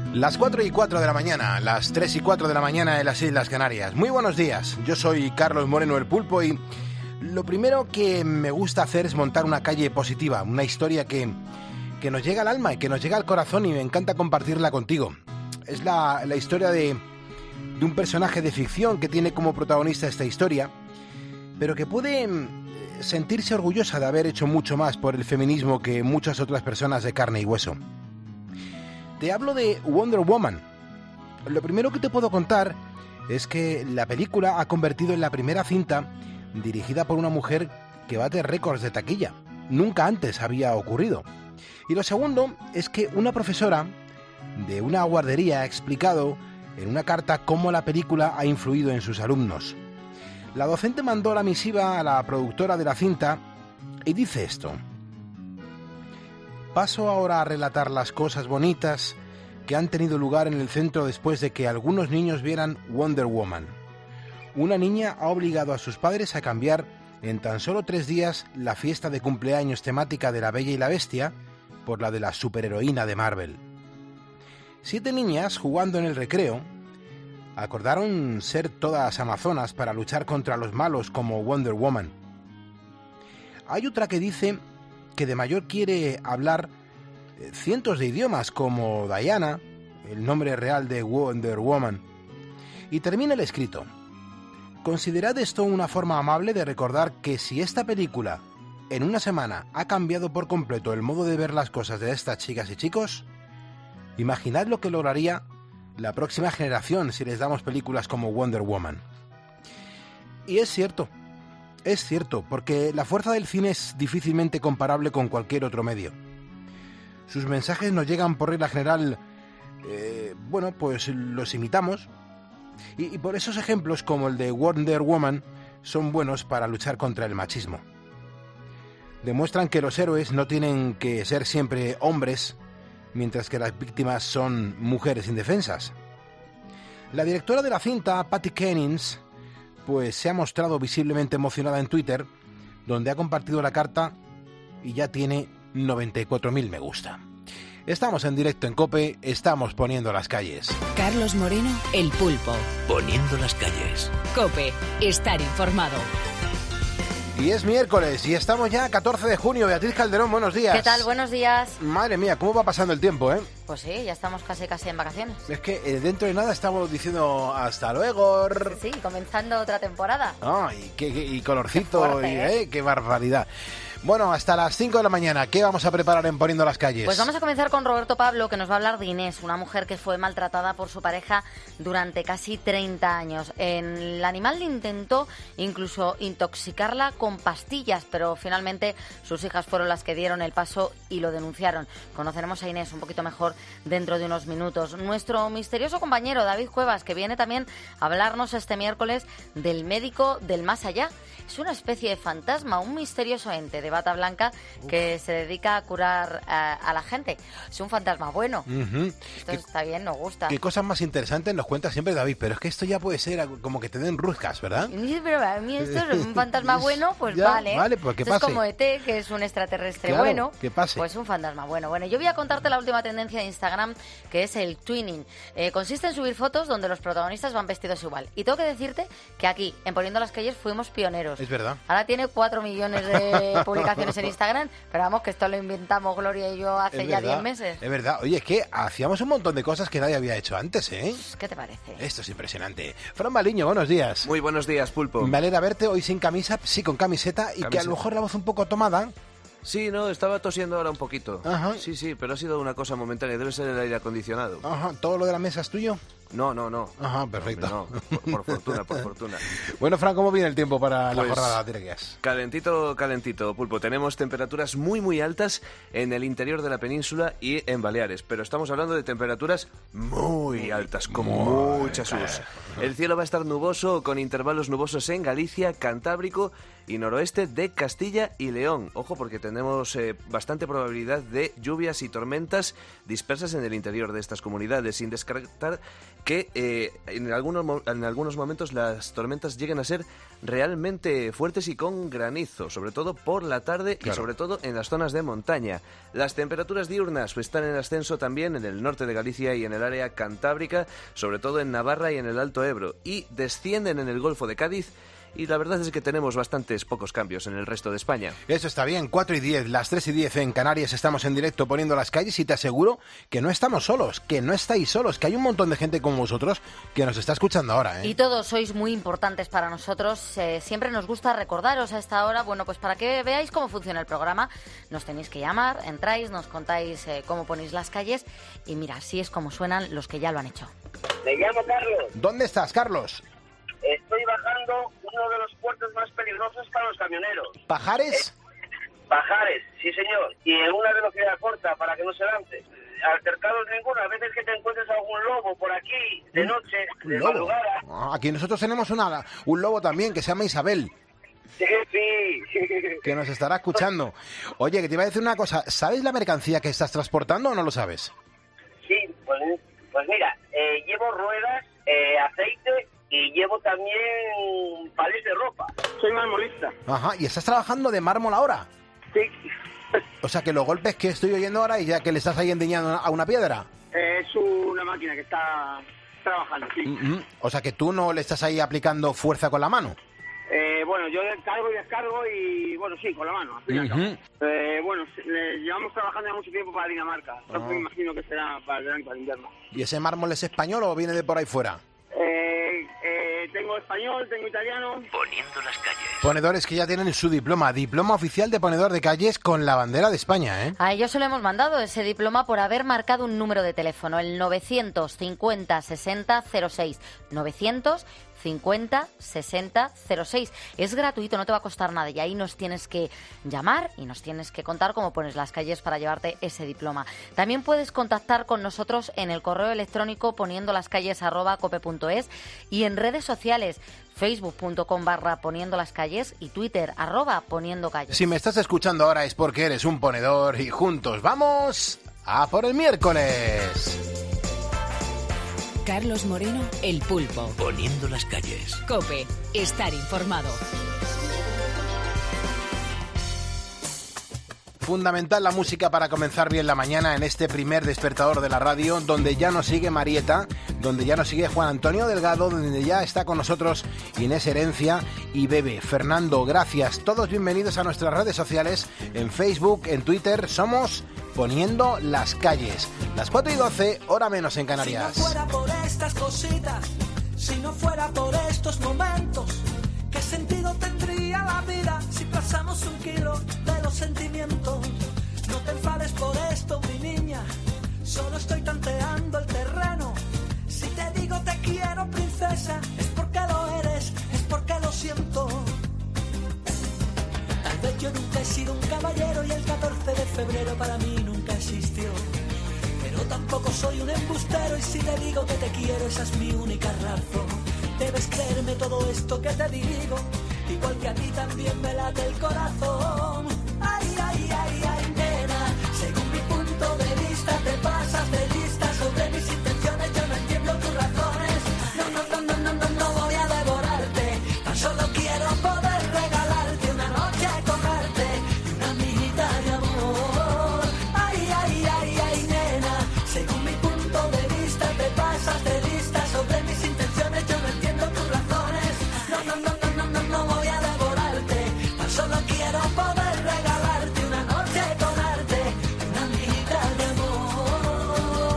Las 4:04 de la mañana, las 3:04 de la mañana en las Islas Canarias. Muy buenos días, yo soy Carlos Moreno el Pulpo y lo primero que me gusta hacer es montar una calle positiva, una historia que nos llega al alma y que nos llega al corazón y me encanta compartirla contigo. Es la historia de un personaje de ficción que tiene como protagonista esta historia, pero que puede sentirse orgullosa de haber hecho mucho más por el feminismo que muchas otras personas de carne y hueso. Te hablo de Wonder Woman. Lo primero que te puedo contar es que la película ha convertido en la primera cinta dirigida por una mujer que bate récords de taquilla. Nunca antes había ocurrido. Y lo segundo es que una profesora de una guardería ha explicado en una carta cómo la película ha influido en sus alumnos. La docente mandó la misiva a la productora de la cinta y dice esto: paso ahora a relatar las cosas bonitas que han tenido lugar en el centro después de que algunos niños vieran Wonder Woman. Una niña ha obligado a sus padres a cambiar en tan solo 3 días la fiesta de cumpleaños temática de La Bella y la Bestia por la de la superheroína de Marvel. 7 niñas, jugando en el recreo, acordaron ser todas amazonas para luchar contra los malos como Wonder Woman. Hay otra que dice que de mayor quiere hablar cientos de idiomas como Diana, el nombre real de Wonder Woman. Y termina el escrito: considerad esto una forma amable de recordar que si esta película en una semana ha cambiado por completo el modo de ver las cosas de estas chicas y chicos, imaginad lo que lograría la próxima generación si les damos películas como Wonder Woman. Y es cierto, porque la fuerza del cine es difícilmente comparable con cualquier otro medio. Sus mensajes nos llegan por regla general, pues los imitamos, y por esos ejemplos como el de Wonder Woman son buenos para luchar contra el machismo. Demuestran que los héroes no tienen que ser siempre hombres, mientras que las víctimas son mujeres indefensas. La directora de la cinta, Patty Kennings, pues se ha mostrado visiblemente emocionada en Twitter, donde ha compartido la carta y ya tiene 94.000 me gusta. Estamos en directo en COPE, estamos poniendo las calles. Carlos Moreno, el Pulpo. Poniendo las calles. COPE, estar informado. Y es miércoles y estamos ya a 14 de junio. Beatriz Calderón, buenos días. ¿Qué tal? Buenos días. Madre mía, cómo va pasando el tiempo, ¿eh? Pues sí, ya estamos casi en vacaciones. Es que dentro de nada estamos diciendo hasta luego. Sí, comenzando otra temporada. Y colorcito, Qué fuerte, qué barbaridad. Bueno, hasta las 5 de la mañana, ¿qué vamos a preparar en Poniendo las calles? Pues vamos a comenzar con Roberto Pablo, que nos va a hablar de Inés, una mujer que fue maltratada por su pareja durante casi 30 años. El animal intentó incluso intoxicarla con pastillas, pero finalmente sus hijas fueron las que dieron el paso y lo denunciaron. Conoceremos a Inés un poquito mejor dentro de unos minutos. Nuestro misterioso compañero David Cuevas, que viene también a hablarnos este miércoles del médico del más allá. Es una especie de fantasma, un misterioso ente de bata blanca que se dedica a curar a la gente. Es un fantasma bueno. Esto está bien, nos gusta. Qué cosas más interesantes nos cuenta siempre David, pero es que esto ya puede ser como que te den ruscas, ¿verdad? Pero a mí esto es un fantasma bueno, pues ya, vale. Vale, pues que esto pase. es como ET, que es un extraterrestre claro, bueno. Que pase. Pues un fantasma bueno. Bueno, yo voy a contarte la última tendencia de Instagram, que es el twinning. Consiste en subir fotos donde los protagonistas van vestidos igual. Y tengo que decirte que aquí, en Poniendo las calles, fuimos pioneros. Es verdad. Ahora tiene 4 millones de publicaciones en Instagram, pero vamos, que esto lo inventamos Gloria y yo hace ya 10 meses. Es verdad. Oye, es que hacíamos un montón de cosas que nadie había hecho antes, ¿eh? ¿Qué te parece? Esto es impresionante. Fran Baliño, buenos días. Muy buenos días, Pulpo. Me alegra verte hoy sin camisa, sí con camiseta, y que a lo mejor la voz un poco tomada. Sí, no, estaba tosiendo ahora un poquito. Ajá. Sí, pero ha sido una cosa momentánea. Debe ser el aire acondicionado. Ajá. ¿Todo lo de la mesa es tuyo? No. Ajá, perfecto. No, por fortuna. Bueno, Fran, ¿cómo viene el tiempo para la Pues, jornada de guías? Calentito, Pulpo. Tenemos temperaturas muy, muy altas en el interior de la península y en Baleares. Pero estamos hablando de temperaturas muy altas, con mucha sus. El cielo va a estar nuboso, con intervalos nubosos en Galicia, Cantábrico y noroeste de Castilla y León. Ojo, porque tenemos bastante probabilidad de lluvias y tormentas dispersas en el interior de estas comunidades, sin descartar que en algunos momentos las tormentas lleguen a ser realmente fuertes y con granizo, sobre todo por la tarde y sobre todo en las zonas de montaña. Las temperaturas diurnas están en ascenso también en el norte de Galicia y en el área cantábrica, sobre todo en Navarra y en el Alto Ebro, y descienden en el Golfo de Cádiz. Y la verdad es que tenemos bastantes pocos cambios en el resto de España. Eso está bien, 4:10, las 3:10 en Canarias, estamos en directo Poniendo las Calles y te aseguro que no estamos solos, que no estáis solos, que hay un montón de gente como vosotros que nos está escuchando ahora, ¿eh? Y todos sois muy importantes para nosotros, siempre nos gusta recordaros a esta hora, bueno, pues para que veáis cómo funciona el programa, nos tenéis que llamar, entráis, nos contáis cómo ponéis las calles y mira, así es como suenan los que ya lo han hecho. Me llamo Carlos. ¿Dónde estás, Carlos? Estoy bajando uno de los puertos más peligrosos para los camioneros. ¿Pajares? Pajares, sí señor. Y en una velocidad corta para que no se lance. Altercados ninguno. A veces que te encuentres algún lobo por aquí, de noche, de madrugada. Aquí nosotros tenemos un lobo también que se llama Isabel. Sí. Que nos estará escuchando. Oye, que te iba a decir una cosa. ¿Sabes la mercancía que estás transportando o no lo sabes? Sí, pues mira, llevo ruedas, aceite y llevo también palés de ropa. Soy marmolista. Ajá, ¿y estás trabajando de mármol ahora? Sí. O sea, que los golpes que estoy oyendo ahora y ya que le estás ahí endiñando a una piedra. Es una máquina que está trabajando, sí. O sea, que tú no le estás ahí aplicando fuerza con la mano. Bueno, yo cargo y descargo y, bueno, sí, con la mano. Bueno, llevamos trabajando ya mucho tiempo para Dinamarca. Me imagino que será para el invierno. ¿Y ese mármol es español o viene de por ahí fuera? Tengo español, tengo italiano. Poniendo las calles. Ponedores que ya tienen su diploma oficial de ponedor de calles con la bandera de España, ¿eh? A ellos se lo hemos mandado ese diploma por haber marcado un número de teléfono, el 950 60 06. 950 60 06. Es gratuito, no te va a costar nada y ahí nos tienes que llamar y nos tienes que contar cómo pones las calles para llevarte ese diploma. También puedes contactar con nosotros en el correo electrónico poniendolascalles@cope.es y en redes sociales facebook.com/poniendolascalles y Twitter @poniendocalles. Si me estás escuchando ahora es porque eres un ponedor y juntos vamos a por el miércoles. Carlos Moreno, El Pulpo. Poniendo las calles. COPE, estar informado. Fundamental la música para comenzar bien la mañana en este primer despertador de la radio, donde ya nos sigue Marieta, donde ya nos sigue Juan Antonio Delgado, donde ya está con nosotros Inés Herencia y Bebe. Fernando, gracias. Todos bienvenidos a nuestras redes sociales, en Facebook, en Twitter. Somos Poniendo las Calles. Las 4:12, hora menos en Canarias. Si no fuera por estas cositas, si no fuera por estos momentos, ¿qué sentido tendría la vida si pasamos un kilo de los sentimientos? No te enfades por esto, mi niña, solo estoy tanteando el terreno. Si te digo te quiero, princesa, es porque lo eres, es porque lo siento. Tal vez yo nunca he sido un caballero y el 14 de febrero para mí nunca existió. Pero tampoco soy un embustero y si te digo que te quiero, esa es mi única razón. Debes creerme todo esto que te digo, igual que a ti también me late el corazón. Ay, ay, ay, ay, nena, según mi punto de vista te pasas de lista sobre mis intenciones, yo no entiendo tus razones. No voy a devorarte, tan solo quiero poder regalarte una noche a comerte y una amiguita de amor. Ay, ay, ay, ay, nena, según mi punto de vista te pasas de lista sobre mis intenciones, yo no entiendo tus razones. No voy a devorarte, tan solo quiero poder regalarte una noche con arte, una amiguita de amor.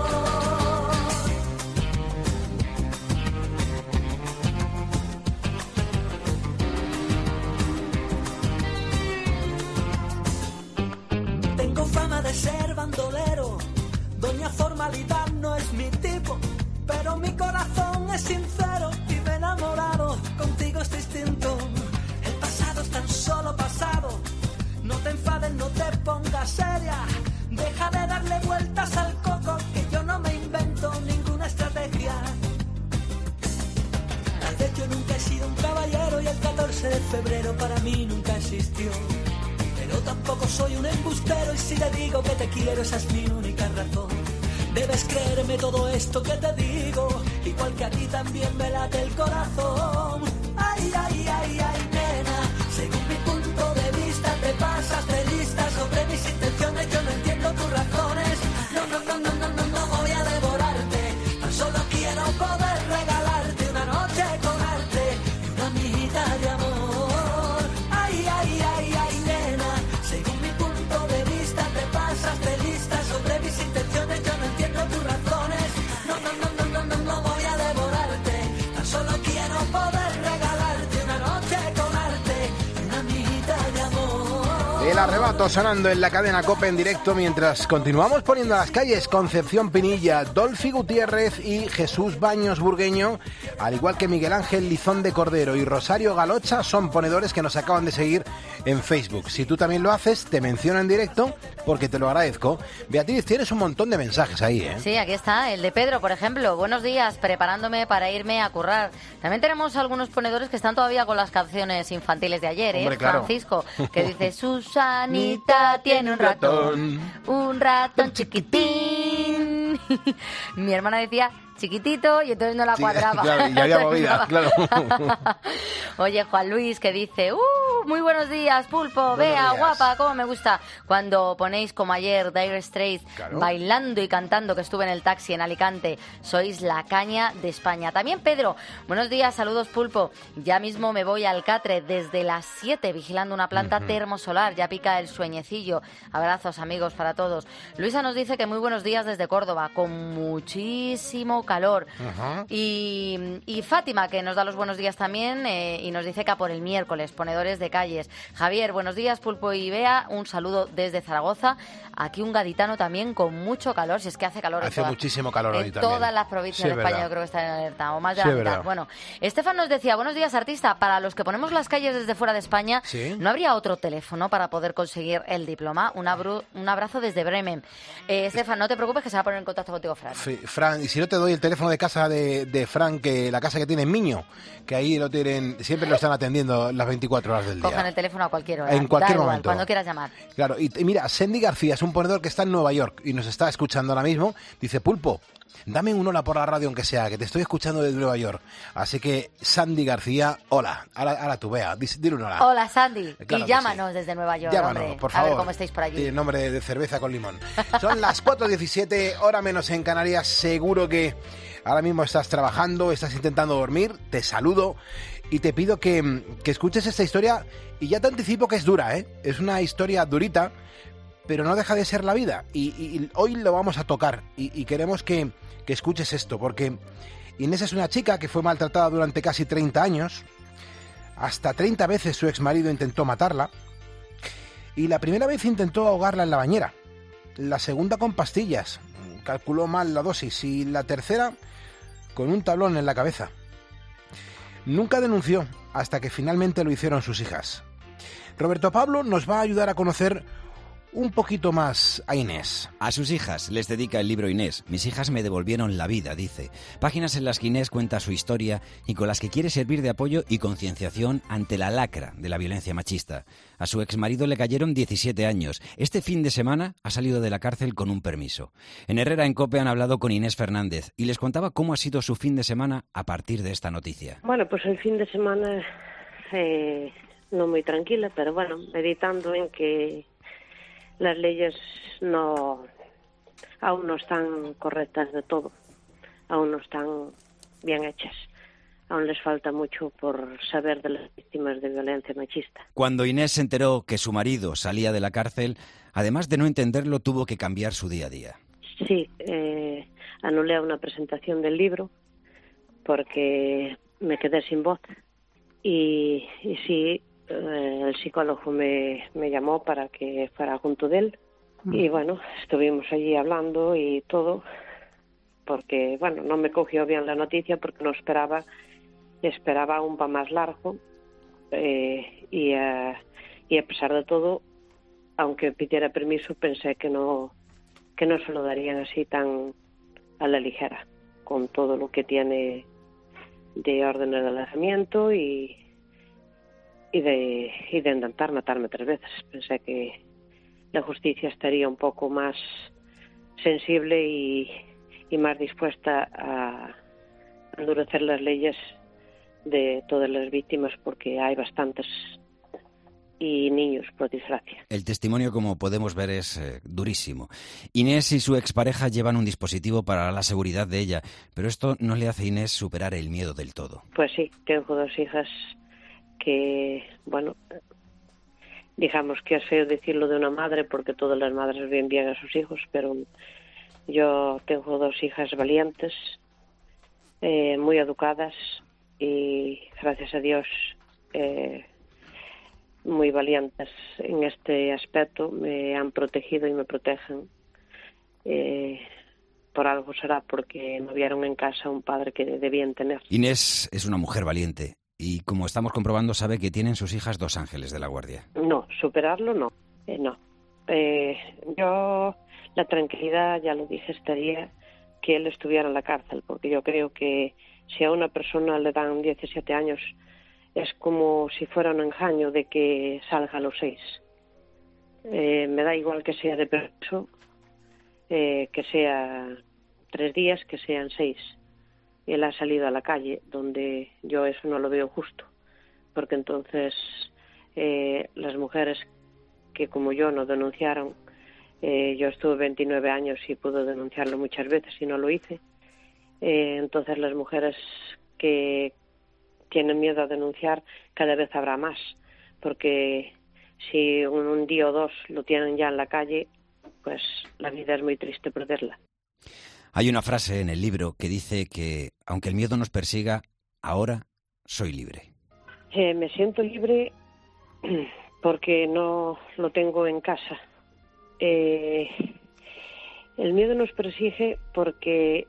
Tengo fama de ser bandolero, doña formalidad no es mi tipo, pero mi corazón es sincero y me he enamorado, contigo es distinto. El pasado es tan solo pasado, no te enfades, no te pongas seria, deja de darle vueltas al coco, que yo no me invento ninguna estrategia. sido un caballero y el 14 de febrero para mí nunca existió. Pero tampoco soy un embustero y si te digo que te quiero esa es mi única razón. Debes creerme todo esto que te digo, igual que a ti también me late el corazón. Ay, ay, ay, ay, nena, según mi punto de vista te pasas de lista sobre mis intenciones, yo no entiendo tus razones. No, no, no, no, no, no, no voy a devorarte, tan solo quiero poder regalarte una noche con arte y una amiguita de amor. Ay, ay, ay, ay, nena, según mi punto de vista te pasas de lista sobre mis intenciones, yo no entiendo tus razones. No, no, no, no, no, no, no voy a devorarte, tan solo quiero poder regalarte una noche con arte y una amiguita de amor. El arrebato sonando en la cadena COPE en directo mientras continuamos poniendo a las calles Concepción Pinilla, Dolphy Gutiérrez y Jesús Baños Burgueño, al igual que Miguel Ángel Lizón de Cordero y Rosario Galocha, son ponedores que nos acaban de seguir en Facebook. Si tú también lo haces, te menciono en directo porque te lo agradezco. Beatriz, tienes un montón de mensajes ahí, ¿eh? Sí, aquí está, el de Pedro, por ejemplo. Buenos días, preparándome para irme a currar. También tenemos algunos ponedores que están todavía con las canciones infantiles de ayer, ¿eh? Hombre, claro. Francisco, que dice, Susanita tiene un ratón chiquitín. Mi hermana decía chiquitito y entonces no la cuadraba. Claro, y había movida, claro. Oye, Juan Luis, que dice, muy buenos días, Pulpo, Buenos Bea, días. guapa, cómo me gusta cuando ponéis como ayer Dire Straits, Claro. bailando y cantando, que estuve en el taxi en Alicante. Sois la caña de España. También Pedro, buenos días, saludos, Pulpo. Ya mismo me voy al Catre desde las 7 vigilando una planta termosolar. Ya pica el sueñecillo. Abrazos, amigos, para todos. Luisa nos dice que muy buenos días desde Córdoba, con muchísimo calor. Ajá. Y Fátima, que nos da los buenos días también, y nos dice que a por el miércoles, ponedores de calles. Javier, buenos días, Pulpo y Bea, un saludo desde Zaragoza. Aquí un gaditano también con mucho calor, si es que hace calor. Hace muchísimo calor hoy también. Todas las provincias Sí, de España verdad. yo creo que están en alerta, o más de Sí, la mitad. verdad. Bueno, Estefan nos decía, buenos días, artista, para los que ponemos las calles desde fuera de España, Sí. ¿no habría otro teléfono para poder conseguir el diploma? Un abrazo desde Bremen. Estefan, no te preocupes que se va a poner en contacto contigo, Fran. Fran, y si no te doy el teléfono de casa de Fran, que la casa que tiene en Miño, que ahí lo tienen, siempre lo están atendiendo las 24 horas del día. Cojan el teléfono a cualquier hora. En cualquier Da igual, momento. cuando quieras llamar. Claro, y mira, Sandy García es un ponedor que está en Nueva York y nos está escuchando ahora mismo. Dice, Pulpo, dame un hola por la radio aunque sea, que te estoy escuchando desde Nueva York. Así que, Sandy García, hola. Ahora tú, Bea, dile un hola. Hola, Sandy. Claro Y que llámanos sí. desde Nueva York, Llámanos, hombre. por favor. A ver cómo estáis por allí. Tiene nombre de cerveza con limón. Son las 4:17, hora menos en Canarias. Seguro que ahora mismo estás trabajando, estás intentando dormir. Te saludo y te pido que escuches esta historia. Y ya te anticipo que es dura, ¿eh? Es una historia durita, pero no deja de ser la vida. Y hoy lo vamos a tocar. Y queremos que escuches esto, porque Inés es una chica que fue maltratada durante casi 30 años. Hasta 30 veces su exmarido intentó matarla. Y la primera vez intentó ahogarla en la bañera. La segunda con pastillas. Calculó mal la dosis. Y la tercera con un tablón en la cabeza. Nunca denunció hasta que finalmente lo hicieron sus hijas. Roberto Pablo nos va a ayudar a conocer un poquito más a Inés. A sus hijas les dedica el libro Inés. Mis hijas me devolvieron la vida, dice. Páginas en las que Inés cuenta su historia y con las que quiere servir de apoyo y concienciación ante la lacra de la violencia machista. A su exmarido le cayeron 17 años. Este fin de semana ha salido de la cárcel con un permiso. En Herrera en COPE han hablado con Inés Fernández y les contaba cómo ha sido su fin de semana a partir de esta noticia. Bueno, pues el fin de semana no muy tranquila, pero bueno, meditando en que las leyes aún no están correctas de todo, aún no están bien hechas. Aún les falta mucho por saber de las víctimas de violencia machista. Cuando Inés se enteró que su marido salía de la cárcel, además de no entenderlo, tuvo que cambiar su día a día. Sí, anulé una presentación del libro porque me quedé sin voz. Y sí, el psicólogo me llamó para que fuera junto de él. Y bueno, estuvimos allí hablando y todo, porque bueno, no me cogió bien la noticia porque no esperaba un pa más largo, y a pesar de todo, aunque pidiera permiso, pensé que no se lo darían así tan a la ligera, con todo lo que tiene de órdenes de alejamiento y de intentar matarme 3 veces. Pensé que la justicia estaría un poco más sensible y más dispuesta a endurecer las leyes de todas las víctimas, porque hay bastantes, y niños, por desgracia. El testimonio, como podemos ver, es durísimo. Inés y su expareja llevan un dispositivo para la seguridad de ella, pero esto no le hace a Inés superar el miedo del todo. Pues sí, tengo 2 hijas que, bueno, digamos que es feo decirlo de una madre, porque todas las madres ven bien a sus hijos, pero yo tengo 2 hijas valientes, muy educadas y, gracias a Dios, muy valientes en este aspecto. Me han protegido y me protegen. Por algo será, porque no vieron en casa un padre que debían tener. Inés es una mujer valiente y, como estamos comprobando, sabe que tienen sus hijas 2 ángeles de la guardia. No, superarlo no. No. Yo, la tranquilidad, ya lo dije, estaría que él estuviera en la cárcel, porque yo creo que si a una persona le dan 17 años, es como si fuera un engaño de que salga a los 6. Me da igual que sea de preso, que sea 3 días, que sean 6. Él ha salido a la calle, donde yo eso no lo veo justo, porque entonces las mujeres que, como yo, no denunciaron, yo estuve 29 años y pude denunciarlo muchas veces y no lo hice, entonces las mujeres que tienen miedo a denunciar, cada vez habrá más, porque si un día o 2 lo tienen ya en la calle, pues la vida es muy triste perderla. Hay una frase en el libro que dice que, aunque el miedo nos persiga, ahora soy libre. Me siento libre porque no lo tengo en casa. El miedo nos persigue porque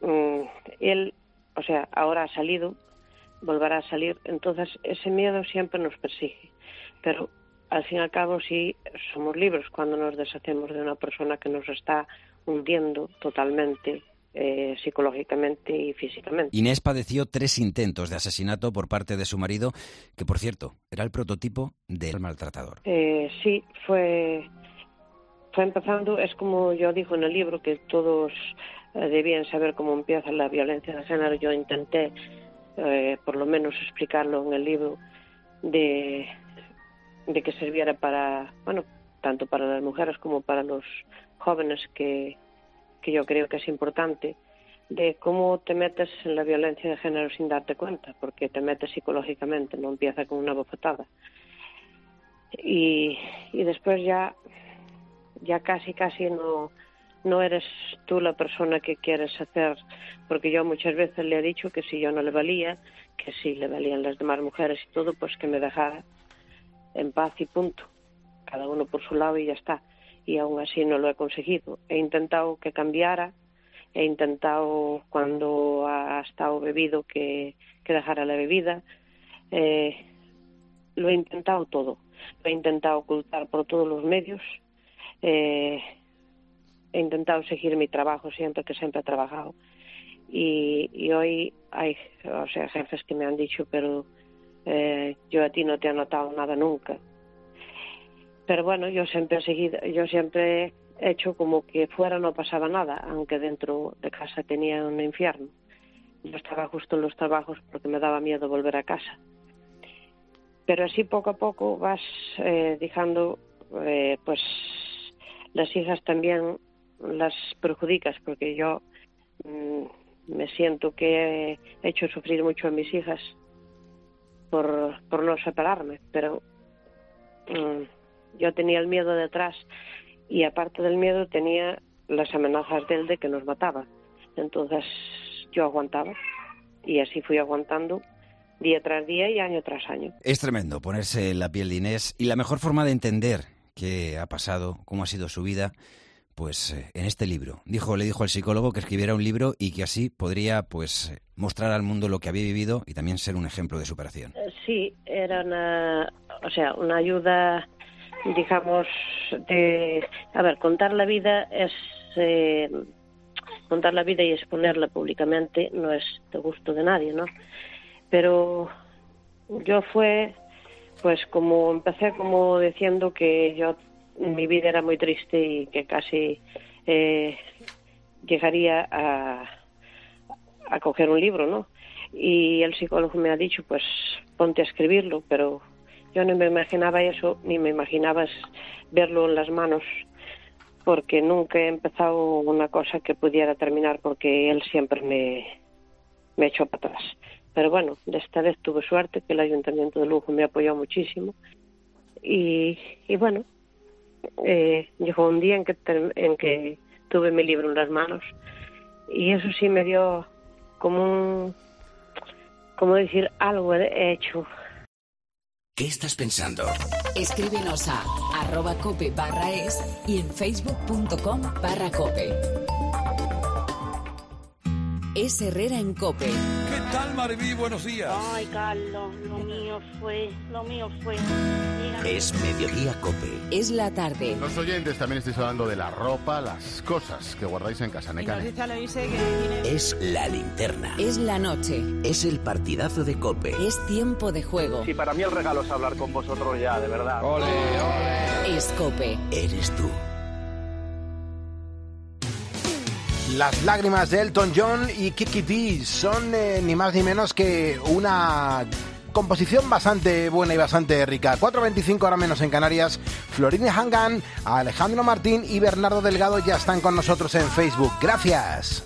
él, o sea, ahora ha salido, volverá a salir, entonces ese miedo siempre nos persigue, pero al fin y al cabo sí somos libres cuando nos deshacemos de una persona que nos está hundiendo totalmente, psicológicamente y físicamente. Inés padeció 3 intentos de asesinato por parte de su marido, que, por cierto, era el prototipo del maltratador. Sí, fue empezando, es como yo digo en el libro, que todos debían saber cómo empieza la violencia de género. Yo intenté por lo menos explicarlo en el libro, de que sirviera para, bueno, tanto para las mujeres como para los jóvenes, que yo creo que es importante, de cómo te metes en la violencia de género sin darte cuenta, porque te metes psicológicamente, no empieza con una bofetada. Y después ya casi no eres tú la persona que quieres hacer, porque yo muchas veces le he dicho que si yo no le valía, que si le valían las demás mujeres y todo, pues que me dejara en paz y punto, cada uno por su lado y ya está. Y aún así no lo he conseguido. He intentado que cambiara, he intentado, cuando ha estado bebido, que dejara la bebida, lo he intentado todo, lo he intentado ocultar por todos los medios, he intentado seguir mi trabajo siempre, que siempre he trabajado, y hoy hay, o sea, jefes que me han dicho, pero yo a ti no te he notado nada nunca. Pero bueno, yo siempre he hecho como que fuera no pasaba nada, aunque dentro de casa tenía un infierno. Yo estaba justo en los trabajos porque me daba miedo volver a casa. Pero así poco a poco vas dejando, pues las hijas también las perjudicas, porque yo me siento que he hecho sufrir mucho a mis hijas por no separarme, pero yo tenía el miedo detrás, y aparte del miedo tenía las amenazas de él de que nos mataba. Entonces yo aguantaba, y así fui aguantando día tras día y año tras año. Es tremendo ponerse en la piel de Inés, y la mejor forma de entender qué ha pasado, cómo ha sido su vida, pues en este libro. Le dijo al psicólogo que escribiera un libro y que así podría, pues, mostrar al mundo lo que había vivido y también ser un ejemplo de superación. Sí, era una ayuda, digamos, contar la vida es contar la vida y exponerla públicamente no es de gusto de nadie, ¿no? Pero yo empecé como diciendo que mi vida era muy triste y que casi llegaría a coger un libro, ¿no? Y el psicólogo me ha dicho, pues ponte a escribirlo, pero yo no me imaginaba eso, ni me imaginaba verlo en las manos, porque nunca he empezado una cosa que pudiera terminar, porque él siempre me echó para atrás. Pero bueno, de esta vez tuve suerte, que el Ayuntamiento de Lugo me apoyó muchísimo. Y bueno, llegó un día en que tuve mi libro en las manos, y eso sí me dio como decir, algo he hecho. ¿Qué estás pensando? Escríbenos a @cope/es y en facebook.com/cope. Es Herrera en COPE. ¿Qué tal, Maribí? Buenos días. Ay, Carlos, lo mío fue. Es Mediodía COPE. Es la tarde. Los oyentes también estáis hablando de la ropa, las cosas que guardáis en casa. Es la linterna. Es la noche. Es el partidazo de COPE. Es tiempo de juego. Sí, para mí el regalo es hablar con vosotros ya, de verdad. ¡Ole, ole! Es COPE. Eres tú. Las lágrimas de Elton John y Kiki Dee son ni más ni menos que una composición bastante buena y bastante rica. 4:25 ahora menos en Canarias. Florina Hangan, Alejandro Martín y Bernardo Delgado ya están con nosotros en Facebook. Gracias.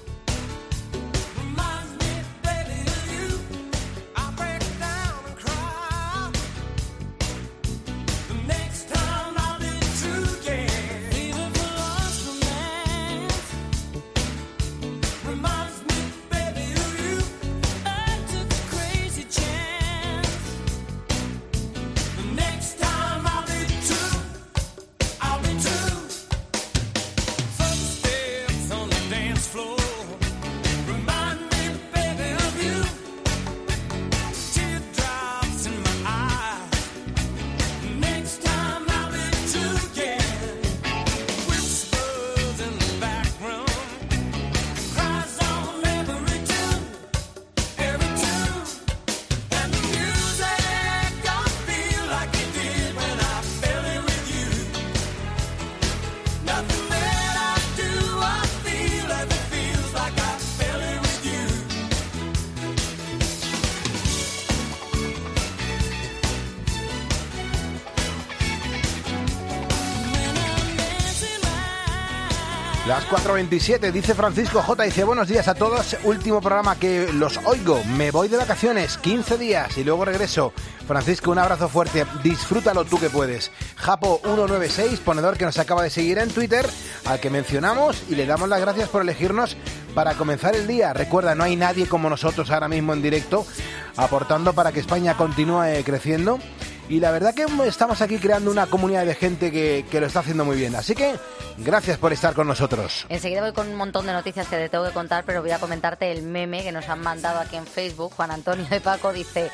Las 4:27, dice Francisco J, dice buenos días a todos, último programa que los oigo, me voy de vacaciones, 15 días y luego regreso. Francisco, un abrazo fuerte, disfrútalo tú que puedes. Japo196, ponedor que nos acaba de seguir en Twitter, al que mencionamos y le damos las gracias por elegirnos para comenzar el día. Recuerda, no hay nadie como nosotros ahora mismo en directo, aportando para que España continúe creciendo. Y la verdad que estamos aquí creando una comunidad de gente que lo está haciendo muy bien. Así que gracias por estar con nosotros. Enseguida voy con un montón de noticias que te tengo que contar, pero voy a comentarte el meme que nos han mandado aquí en Facebook. Juan Antonio de Paco dice...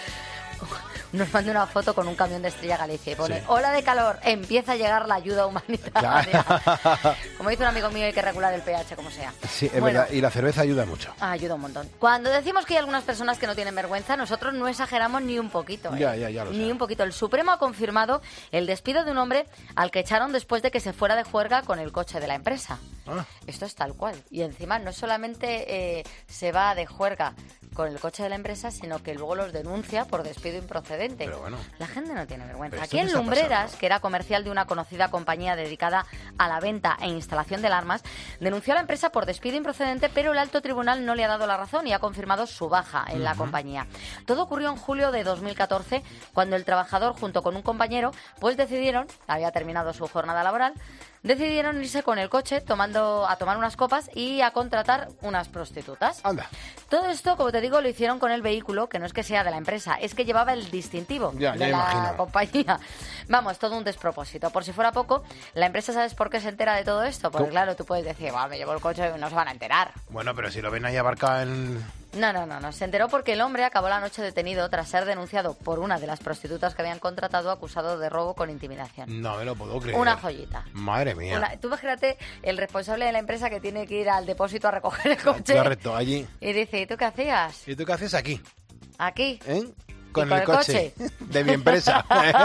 Nos manda una foto con un camión de Estrella Galicia y pone, sí, ola de calor, empieza a llegar la ayuda humanitaria. Como dice un amigo mío, hay que regular el pH como sea. Sí, es verdad, y la cerveza ayuda mucho. Ayuda un montón. Cuando decimos que hay algunas personas que no tienen vergüenza, nosotros no exageramos ni un poquito. Ya lo sé. Ni un poquito. El Supremo ha confirmado el despido de un hombre al que echaron después de que se fuera de juerga con el coche de la empresa. Esto es tal cual. Y encima no solamente se va de juerga con el coche de la empresa, sino que luego los denuncia por despido improcedente. Pero bueno, la gente no tiene vergüenza. Aquí en Lumbreras, que era comercial de una conocida compañía dedicada a la venta e instalación de alarmas, denunció a la empresa por despido improcedente, pero el alto tribunal no le ha dado la razón y ha confirmado su baja en la compañía. Todo ocurrió en julio de 2014, cuando el trabajador, junto con un compañero, pues decidieron, había terminado su jornada laboral, decidieron irse con el coche a tomar unas copas y a contratar unas prostitutas. Anda. Todo esto, como te digo, lo hicieron con el vehículo, que no es que sea de la empresa, es que llevaba el distintivo de la imagino. compañía. Vamos, todo un despropósito. Por si fuera poco, la empresa, ¿sabes por qué se entera de todo esto? Porque claro, tú puedes decir, me llevo el coche y no se van a enterar. Bueno, pero si lo ven ahí abarcado en No. Se enteró porque el hombre acabó la noche detenido tras ser denunciado por una de las prostitutas que habían contratado, acusado de robo con intimidación. No me lo puedo creer. Una joyita. Madre mía. Tú imagínate el responsable de la empresa que tiene que ir al depósito a recoger el coche. Correcto, allí. Y dice, ¿y tú qué hacías? ¿Y tú qué haces aquí? Aquí. Con el coche de mi empresa.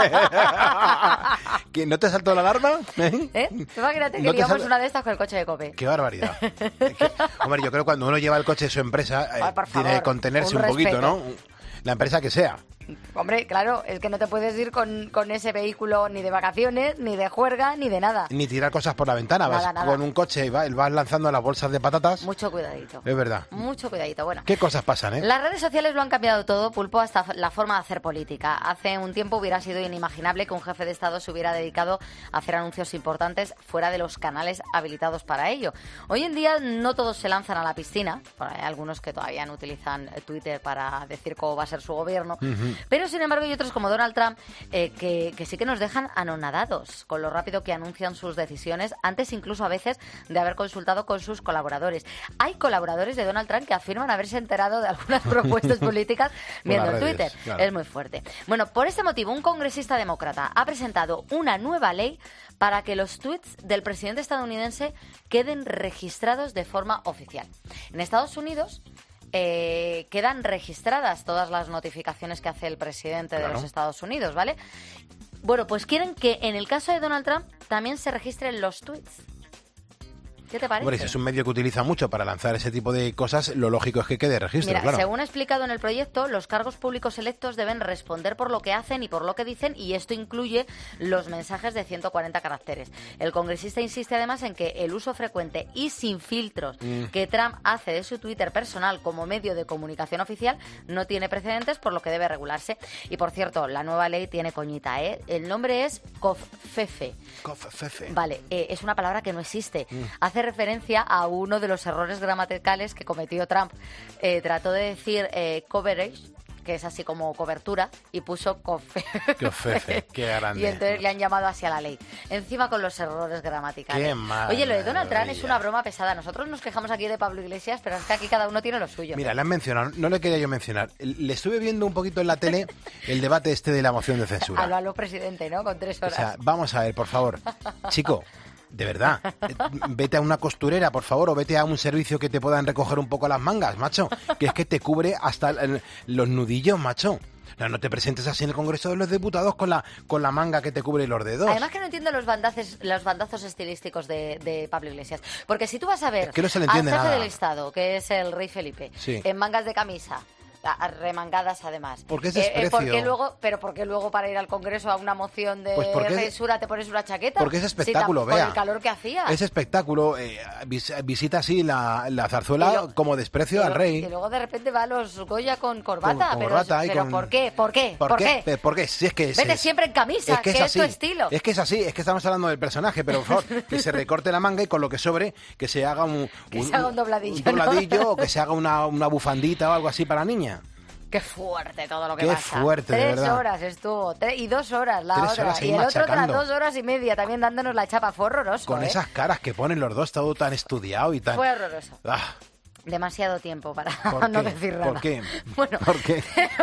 ¿No te saltó la alarma? Imagínate que digamos una de estas con el coche de COPE. ¡Qué barbaridad! Hombre, yo creo que cuando uno lleva el coche de su empresa, tiene que contenerse un poquito, ¿no? La empresa que sea. Hombre, claro, es que no te puedes ir con ese vehículo ni de vacaciones, ni de juerga, ni de nada. Ni tirar cosas por la ventana. Nada. Con un coche y vas lanzando las bolsas de patatas. Mucho cuidadito. Es verdad. Mucho cuidadito. Bueno. ¿Qué cosas pasan, Las redes sociales lo han cambiado todo, Pulpo, hasta la forma de hacer política. Hace un tiempo hubiera sido inimaginable que un jefe de Estado se hubiera dedicado a hacer anuncios importantes fuera de los canales habilitados para ello. Hoy en día no todos se lanzan a la piscina. Bueno, hay algunos que todavía no utilizan Twitter para decir cómo va a ser su gobierno. Pero, sin embargo, otros como Donald Trump que sí que nos dejan anonadados con lo rápido que anuncian sus decisiones, antes incluso a veces de haber consultado con sus colaboradores. Hay colaboradores de Donald Trump que afirman haberse enterado de algunas propuestas políticas viendo en Twitter. Claro. Es muy fuerte. Bueno, por este motivo, un congresista demócrata ha presentado una nueva ley para que los tweets del presidente estadounidense queden registrados de forma oficial. En Estados Unidos quedan registradas todas las notificaciones que hace el presidente de los Estados Unidos, ¿vale? Bueno, pues quieren que en el caso de Donald Trump también se registren los tweets. ¿Qué te parece? Hombre, si es un medio que utiliza mucho para lanzar ese tipo de cosas, lo lógico es que quede registro, Mira, claro. Según ha explicado en el proyecto, los cargos públicos electos deben responder por lo que hacen y por lo que dicen, y esto incluye los mensajes de 140 caracteres. El congresista insiste además en que el uso frecuente y sin filtros que Trump hace de su Twitter personal como medio de comunicación oficial no tiene precedentes, por lo que debe regularse. Y por cierto, la nueva ley tiene coñita, ¿eh? El nombre es COFFEFE. COFFEFE. Vale, es una palabra que no existe. Hace referencia a uno de los errores gramaticales que cometió Trump. Trató de decir coverage, que es así como cobertura, y puso COFFEFE. Qué grande. Y entonces le han llamado hacia la ley. Encima con los errores gramaticales. Qué mal. Oye, lo de Donald Trump es una broma pesada. Nosotros nos quejamos aquí de Pablo Iglesias, pero es que aquí cada uno tiene lo suyo. Mira, le han mencionado, no le quería yo mencionar. Le estuve viendo un poquito en la tele el debate de la moción de censura. A lo presidente, ¿no? Con 3 horas. O sea, vamos a ver, por favor. Chico, de verdad, vete a una costurera, por favor, o vete a un servicio que te puedan recoger un poco las mangas, macho. Que es que te cubre hasta los nudillos, macho. No te presentes así en el Congreso de los Diputados con la manga que te cubre los dedos. Además que no entiendo los bandazos estilísticos de Pablo Iglesias. Porque si tú vas a ver que no se le al entiende jefe nada del Estado, que es el rey Felipe, sí, en mangas de camisa, remangadas además. ¿Por qué es desprecio? ¿Por qué luego para ir al Congreso a una moción de censura te pones una chaqueta? Porque es espectáculo, si vea. Con el calor que hacía. Es espectáculo. Visita así la zarzuela como desprecio al rey. Y luego de repente va a los Goya con corbata. Con pero corbata ¿por qué? ¿Por qué? ¿Por qué? Si es que vete siempre en camisa, que es tu estilo. Es que es así, es que estamos hablando del personaje, pero por favor, que se recorte la manga y con lo que sobre, que se haga un dobladillo. Un dobladillo, ¿no? O que se haga una bufandita o algo así para la niña. Qué fuerte todo lo que pasa. Qué fuerte, de verdad. 3 horas estuvo, y 2 horas la 3 otra. horas Y el machacando. otro otras 2 horas y media también dándonos la chapa. Fue horroroso, Con esas caras que ponen los dos, todo tan estudiado y tan... Fue horroroso. Ah. Demasiado tiempo para no decir nada. ¿Por qué? Bueno. ¿Por qué?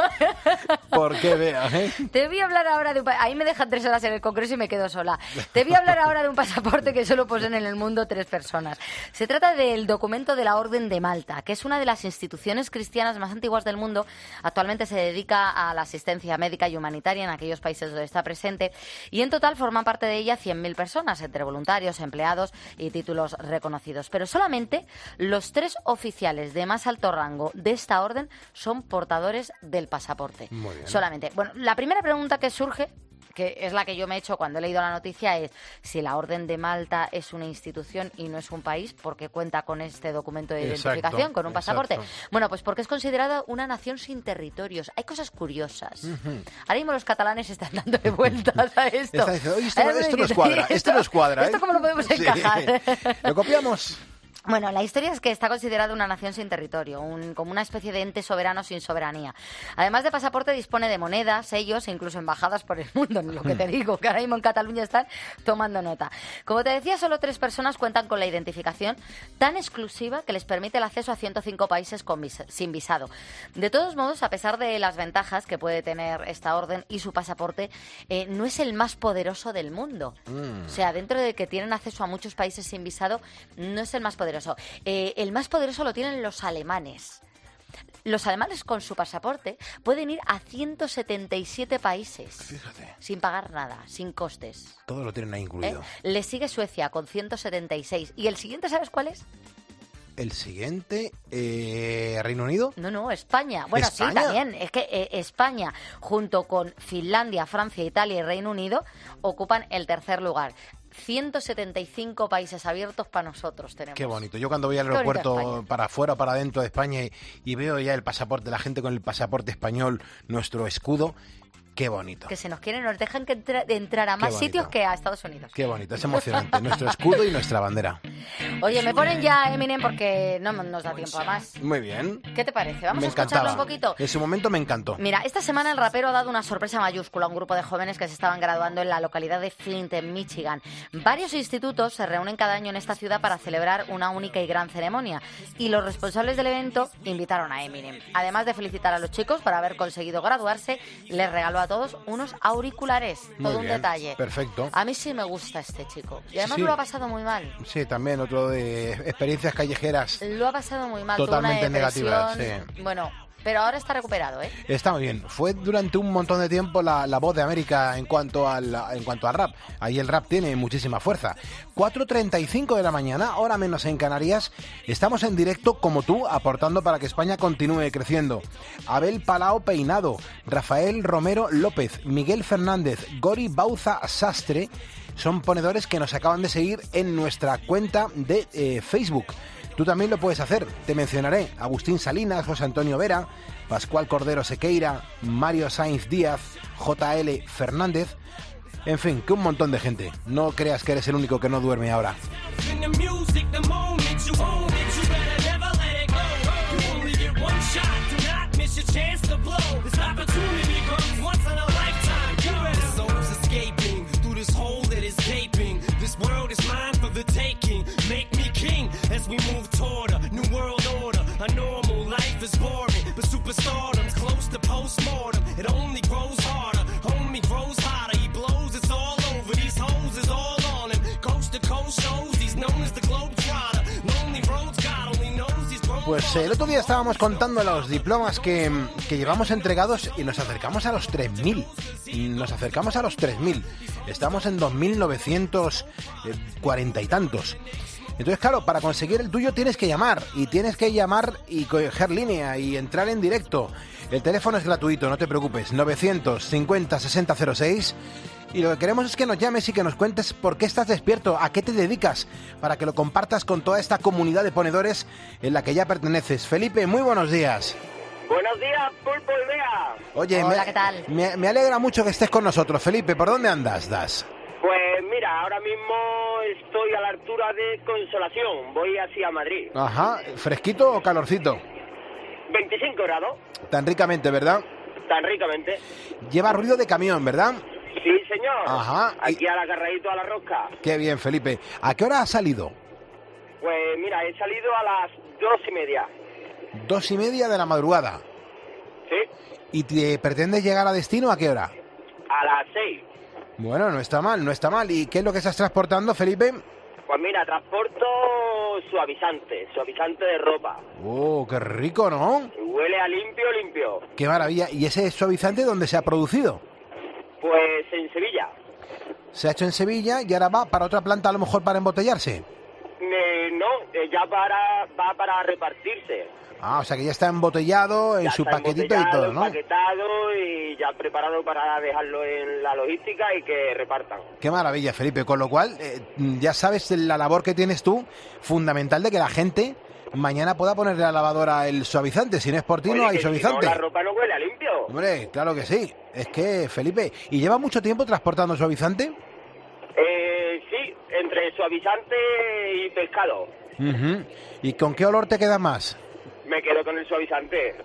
¿Por qué, Bea? Te voy a hablar ahora de un... Ahí me dejan 3 horas en el Congreso y me quedo sola. Te voy a hablar ahora de un pasaporte que solo poseen en el mundo 3 personas. Se trata del documento de la Orden de Malta, que es una de las instituciones cristianas más antiguas del mundo. Actualmente se dedica a la asistencia médica y humanitaria en aquellos países donde está presente. Y en total forman parte de ella 100.000 personas, entre voluntarios, empleados y títulos reconocidos. Pero solamente los 3 oficiales de más alto rango de esta orden son portadores del pasaporte. Muy bien. Solamente. Bueno, la primera pregunta que surge, que es la que yo me he hecho cuando he leído la noticia, es si la Orden de Malta es una institución y no es un país, ¿por qué cuenta con este documento de identificación, con un pasaporte? Bueno, pues porque es considerada una nación sin territorios. Hay cosas curiosas. Ahora mismo los catalanes están dándole vueltas a esto. Esto nos cuadra, esto nos cuadra. ¿Esto cómo lo podemos encajar? Lo copiamos. Bueno, la historia es que está considerada una nación sin territorio, como una especie de ente soberano sin soberanía. Además de pasaporte, dispone de monedas, sellos e incluso embajadas por el mundo. Lo que te digo, que ahora mismo en Cataluña están tomando nota. Como te decía, solo 3 personas cuentan con la identificación tan exclusiva que les permite el acceso a 105 países sin visado. De todos modos, a pesar de las ventajas que puede tener esta orden y su pasaporte, no es el más poderoso del mundo. O sea, dentro de que tienen acceso a muchos países sin visado, no es el más poderoso. El más poderoso lo tienen los alemanes. Los alemanes con su pasaporte pueden ir a 177 países. Fíjate. Sin pagar nada, sin costes. Todo lo tienen ahí incluido. Le sigue Suecia con 176. ¿Y el siguiente sabes cuál es? El siguiente, ¿Reino Unido? No, España. Bueno, ¿España? Sí, también. Es que España, junto con Finlandia, Francia, Italia y Reino Unido, ocupan el tercer lugar. 175 países abiertos para nosotros tenemos. Qué bonito. Yo cuando voy al aeropuerto para afuera o para adentro de España y veo ya el pasaporte, la gente con el pasaporte español, nuestro escudo, qué bonito. Que se nos quieren, nos dejan que entrar a más sitios que a Estados Unidos. Qué bonito, es emocionante. Nuestro escudo y nuestra bandera. Oye, me ponen ya Eminem porque no nos da tiempo a más. Muy bien. ¿Qué te parece? Vamos a escucharlo un poquito. En su momento me encantó. Mira, esta semana el rapero ha dado una sorpresa mayúscula a un grupo de jóvenes que se estaban graduando en la localidad de Flint, en Michigan. Varios institutos se reúnen cada año en esta ciudad para celebrar una única y gran ceremonia. Y los responsables del evento invitaron a Eminem. Además de felicitar a los chicos por haber conseguido graduarse, les regaló a todos unos auriculares. Todo un detalle. Perfecto. A mí sí me gusta este chico. Y además lo ha pasado muy mal. Sí, también otro de experiencias callejeras. Lo ha pasado muy mal. Totalmente negativas, sí. Bueno, pero ahora está recuperado, ¿eh? Está muy bien. Fue durante un montón de tiempo la voz de América en cuanto al rap. Ahí el rap tiene muchísima fuerza. 4:35 de la mañana, hora menos en Canarias. Estamos en directo como tú, aportando para que España continúe creciendo. Abel Palao Peinado, Rafael Romero López, Miguel Fernández, Gori Bauza Sastre son ponedores que nos acaban de seguir en nuestra cuenta de Facebook. Tú también lo puedes hacer, te mencionaré. Agustín Salinas, José Antonio Vera, Pascual Cordero Sequeira, Mario Sainz Díaz, JL Fernández, en fin, que un montón de gente. No creas que eres el único que no duerme ahora. As we move toward a new world order, a normal life is boring, but superstardom's close to postmortem. It only grows harder, homie grows hotter. He blows, it's all over. These hoes is all on him. Coast to coast shows, he's known as the Globetrotter. Lonely roads, God only knows he's grown. Pues el otro día estábamos contando los diplomas que llevamos entregados y nos acercamos a los 3.000. Nos acercamos a los 3.000. Estamos en 2.940 y tantos. Entonces, claro, para conseguir el tuyo tienes que llamar y coger línea y entrar en directo. El teléfono es gratuito, no te preocupes, 950-6006. Y lo que queremos es que nos llames y que nos cuentes por qué estás despierto, a qué te dedicas, para que lo compartas con toda esta comunidad de ponedores en la que ya perteneces. Felipe, muy buenos días. Buenos días, Pulpo y Bea. Oye, hola, ¿qué tal? Me alegra mucho que estés con nosotros. Felipe, ¿por dónde andas? Pues mira, ahora mismo estoy a la altura de Consolación, voy así a Madrid. Ajá, ¿fresquito o calorcito? 25 grados. Tan ricamente, ¿verdad? Tan ricamente. Lleva ruido de camión, ¿verdad? Sí, señor. Ajá. Aquí al agarradito a la rosca. Qué bien, Felipe. ¿A qué hora has salido? Pues mira, he salido a las 2:30. 2:30 de la madrugada. Sí. ¿Y te pretendes llegar a destino a qué hora? A las 6. Bueno, no está mal, no está mal. ¿Y qué es lo que estás transportando, Felipe? Pues mira, transporto suavizante de ropa. ¡Oh, qué rico!, ¿no? Huele a limpio. ¡Qué maravilla! ¿Y ese suavizante dónde se ha producido? Pues en Sevilla. Se ha hecho en Sevilla y ahora va para otra planta a lo mejor para embotellarse. No, ya va para repartirse. Ah, o sea que ya está embotellado en su paquetito y todo, ¿no? Empaquetado y ya preparado para dejarlo en la logística y que repartan. Qué maravilla, Felipe. Con lo cual, ya sabes la labor que tienes tú, fundamental de que la gente mañana pueda ponerle a la lavadora el suavizante. Si no es por ti, no hay suavizante. Si no, la ropa no huele a limpio. Hombre, claro que sí. Es que, Felipe, ¿y lleva mucho tiempo transportando suavizante? Sí, entre suavizante y pescado. ¿Y con qué olor te queda más? Me quedo con el suavizante,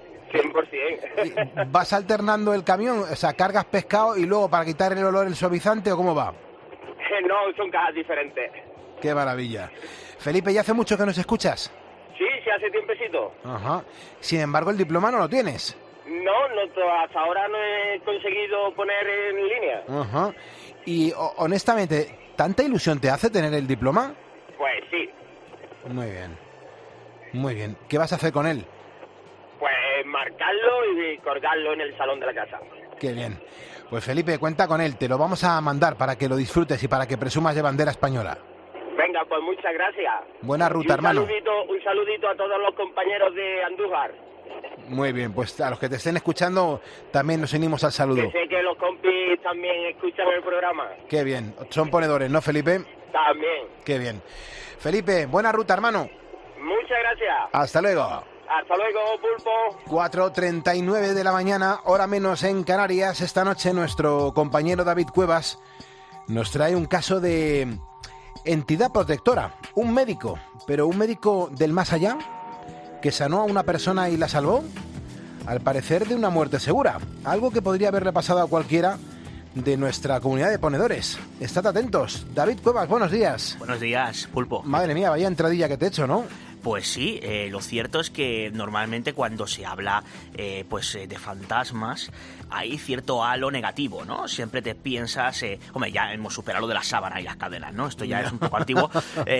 100%. ¿Vas alternando el camión? O sea, ¿cargas pescado y luego para quitar el olor el suavizante o cómo va? No, son cajas diferentes. ¡Qué maravilla! Felipe, ¿ya hace mucho que nos escuchas? Sí, hace tiempecito. Ajá. Sin embargo, el diploma no lo tienes. No, hasta ahora no he conseguido poner en línea. Ajá. Y honestamente, ¿tanta ilusión te hace tener el diploma? Pues sí. Muy bien. Muy bien. ¿Qué vas a hacer con él? Pues marcarlo y colgarlo en el salón de la casa. Qué bien. Pues Felipe, cuenta con él. Te lo vamos a mandar para que lo disfrutes y para que presumas de bandera española. Venga, pues muchas gracias. Buena ruta, hermano. Un saludito a todos los compañeros de Andújar. Muy bien, pues a los que te estén escuchando también nos unimos al saludo. Que sé que los compis también escuchan el programa. Qué bien. Son ponedores, ¿no, Felipe? También. Qué bien. Felipe, buena ruta, hermano. Muchas gracias. Hasta luego. Hasta luego, Pulpo. 4:39 de la mañana, hora menos en Canarias. Esta noche nuestro compañero David Cuevas nos trae un caso de entidad protectora. Un médico, pero un médico del más allá, que sanó a una persona y la salvó, al parecer de una muerte segura. Algo que podría haberle pasado a cualquiera de nuestra comunidad de ponedores. Estad atentos. David Cuevas, buenos días. Buenos días, Pulpo. Madre mía, vaya entradilla que te he hecho, ¿no? Pues sí, lo cierto es que normalmente cuando se habla de fantasmas hay cierto halo negativo, ¿no? Siempre te piensas, hombre, ya hemos superado lo de la sábana y las cadenas, ¿no? Esto ya es un poco antiguo.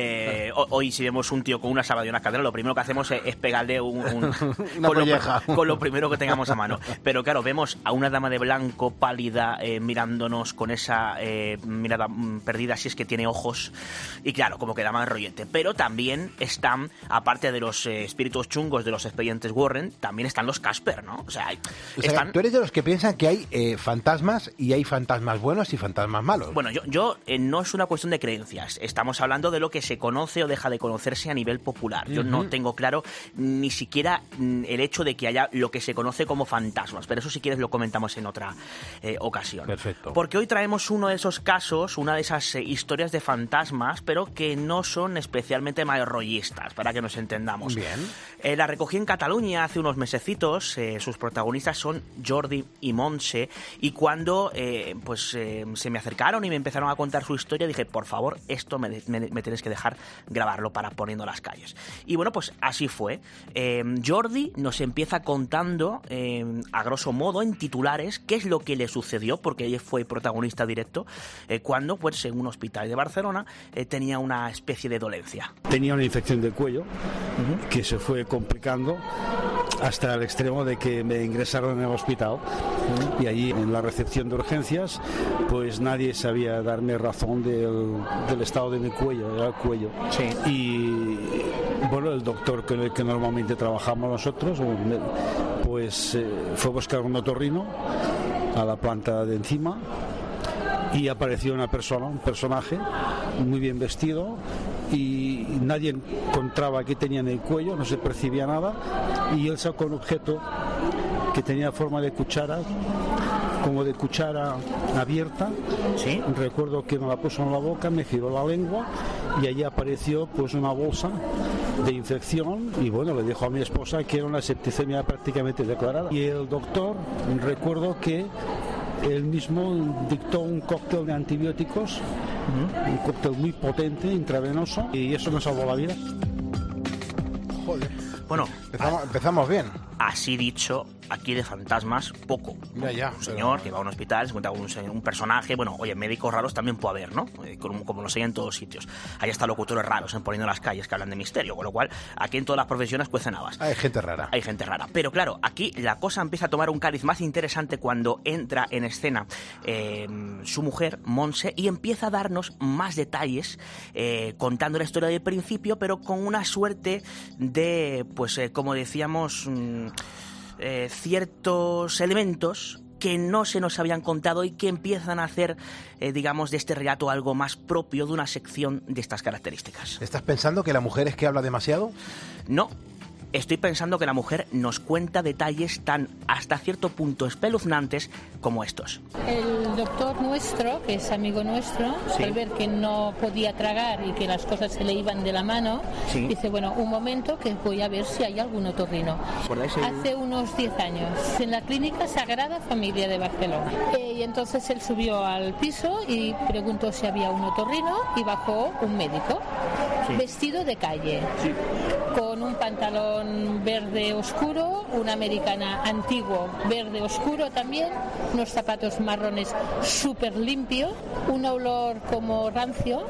Hoy si vemos un tío con una sábana y unas cadenas, lo primero que hacemos es pegarle una colleja con lo primero que tengamos a mano. Pero claro, vemos a una dama de blanco pálida mirándonos con esa mirada perdida, si es que tiene ojos, y claro, como que da más rollete. Pero también están, aparte de los espíritus chungos de los expedientes Warren, también están los Casper, ¿no? O sea, tú eres de los que piensan que hay fantasmas y hay fantasmas buenos y fantasmas malos. Bueno, yo no es una cuestión de creencias. Estamos hablando de lo que se conoce o deja de conocerse a nivel popular. Yo no tengo claro ni siquiera el hecho de que haya lo que se conoce como fantasmas, pero eso si quieres lo comentamos en otra ocasión. Perfecto. Porque hoy traemos uno de esos casos, una de esas historias de fantasmas, pero que no son especialmente malrollistas, para que nos entendamos. Bien. La recogí en Cataluña hace unos mesecitos. Sus protagonistas son Jordi y Montse, y cuando se me acercaron y me empezaron a contar su historia, dije, por favor, esto me tenéis que dejar grabarlo para poniendo las calles. Y bueno, pues así fue. Jordi nos empieza contando, a grosso modo, en titulares, qué es lo que le sucedió, porque ella fue protagonista directo, cuando, pues, en un hospital de Barcelona tenía una especie de dolencia. Tenía una infección del cuello que se fue complicando hasta el extremo de que me ingresaron en el hospital, y allí en la recepción de urgencias pues nadie sabía darme razón del estado de mi cuello, era el cuello. Sí. Y bueno, el doctor con el que normalmente trabajamos nosotros pues fue a buscar un otorrino a la planta de encima, y apareció un personaje muy bien vestido, y nadie encontraba qué tenía en el cuello, no se percibía nada, y él sacó un objeto que tenía forma de cuchara, como de cuchara abierta. ¿Sí? Recuerdo que me la puso en la boca, me giró la lengua, y allí apareció pues una bolsa de infección, y bueno, le dijo a mi esposa que era una septicemia prácticamente declarada. Y el doctor, recuerdo que él mismo dictó un cóctel de antibióticos, un cóctel muy potente, intravenoso, y eso me salvó la vida. Joder. Bueno, empezamos bien. Así dicho, aquí de fantasmas, poco. Ya, un señor que va a un hospital, se encuentra con un personaje, bueno, oye, médicos raros también puede haber, ¿no? Como los hay en todos sitios. Hay hasta locutores raros en Poniendo las Calles que hablan de misterio, con lo cual aquí en todas las profesiones cuecen habas. Hay gente rara. Hay gente rara. Pero claro, aquí la cosa empieza a tomar un cariz más interesante cuando entra en escena su mujer, Montse, y empieza a darnos más detalles, contando la historia del principio, pero con una suerte de, pues, como decíamos, ciertos elementos que no se nos habían contado y que empiezan a hacer, digamos, de este relato algo más propio de una sección de estas características. ¿Estás pensando que la mujer es que habla demasiado? No, estoy pensando que la mujer nos cuenta detalles tan hasta cierto punto espeluznantes como estos. El doctor nuestro, que es amigo nuestro, sí, al ver que no podía tragar y que las cosas se le iban de la mano, sí, dice, bueno, un momento que voy a ver si hay algún otorrino. Hace unos 10 años, en la Clínica Sagrada Familia de Barcelona. Y entonces él subió al piso y preguntó si había un otorrino y bajó un médico, sí, vestido de calle, sí, con un pantalón verde oscuro, una americana antiguo verde oscuro también, unos zapatos marrones súper limpios, un olor como rancio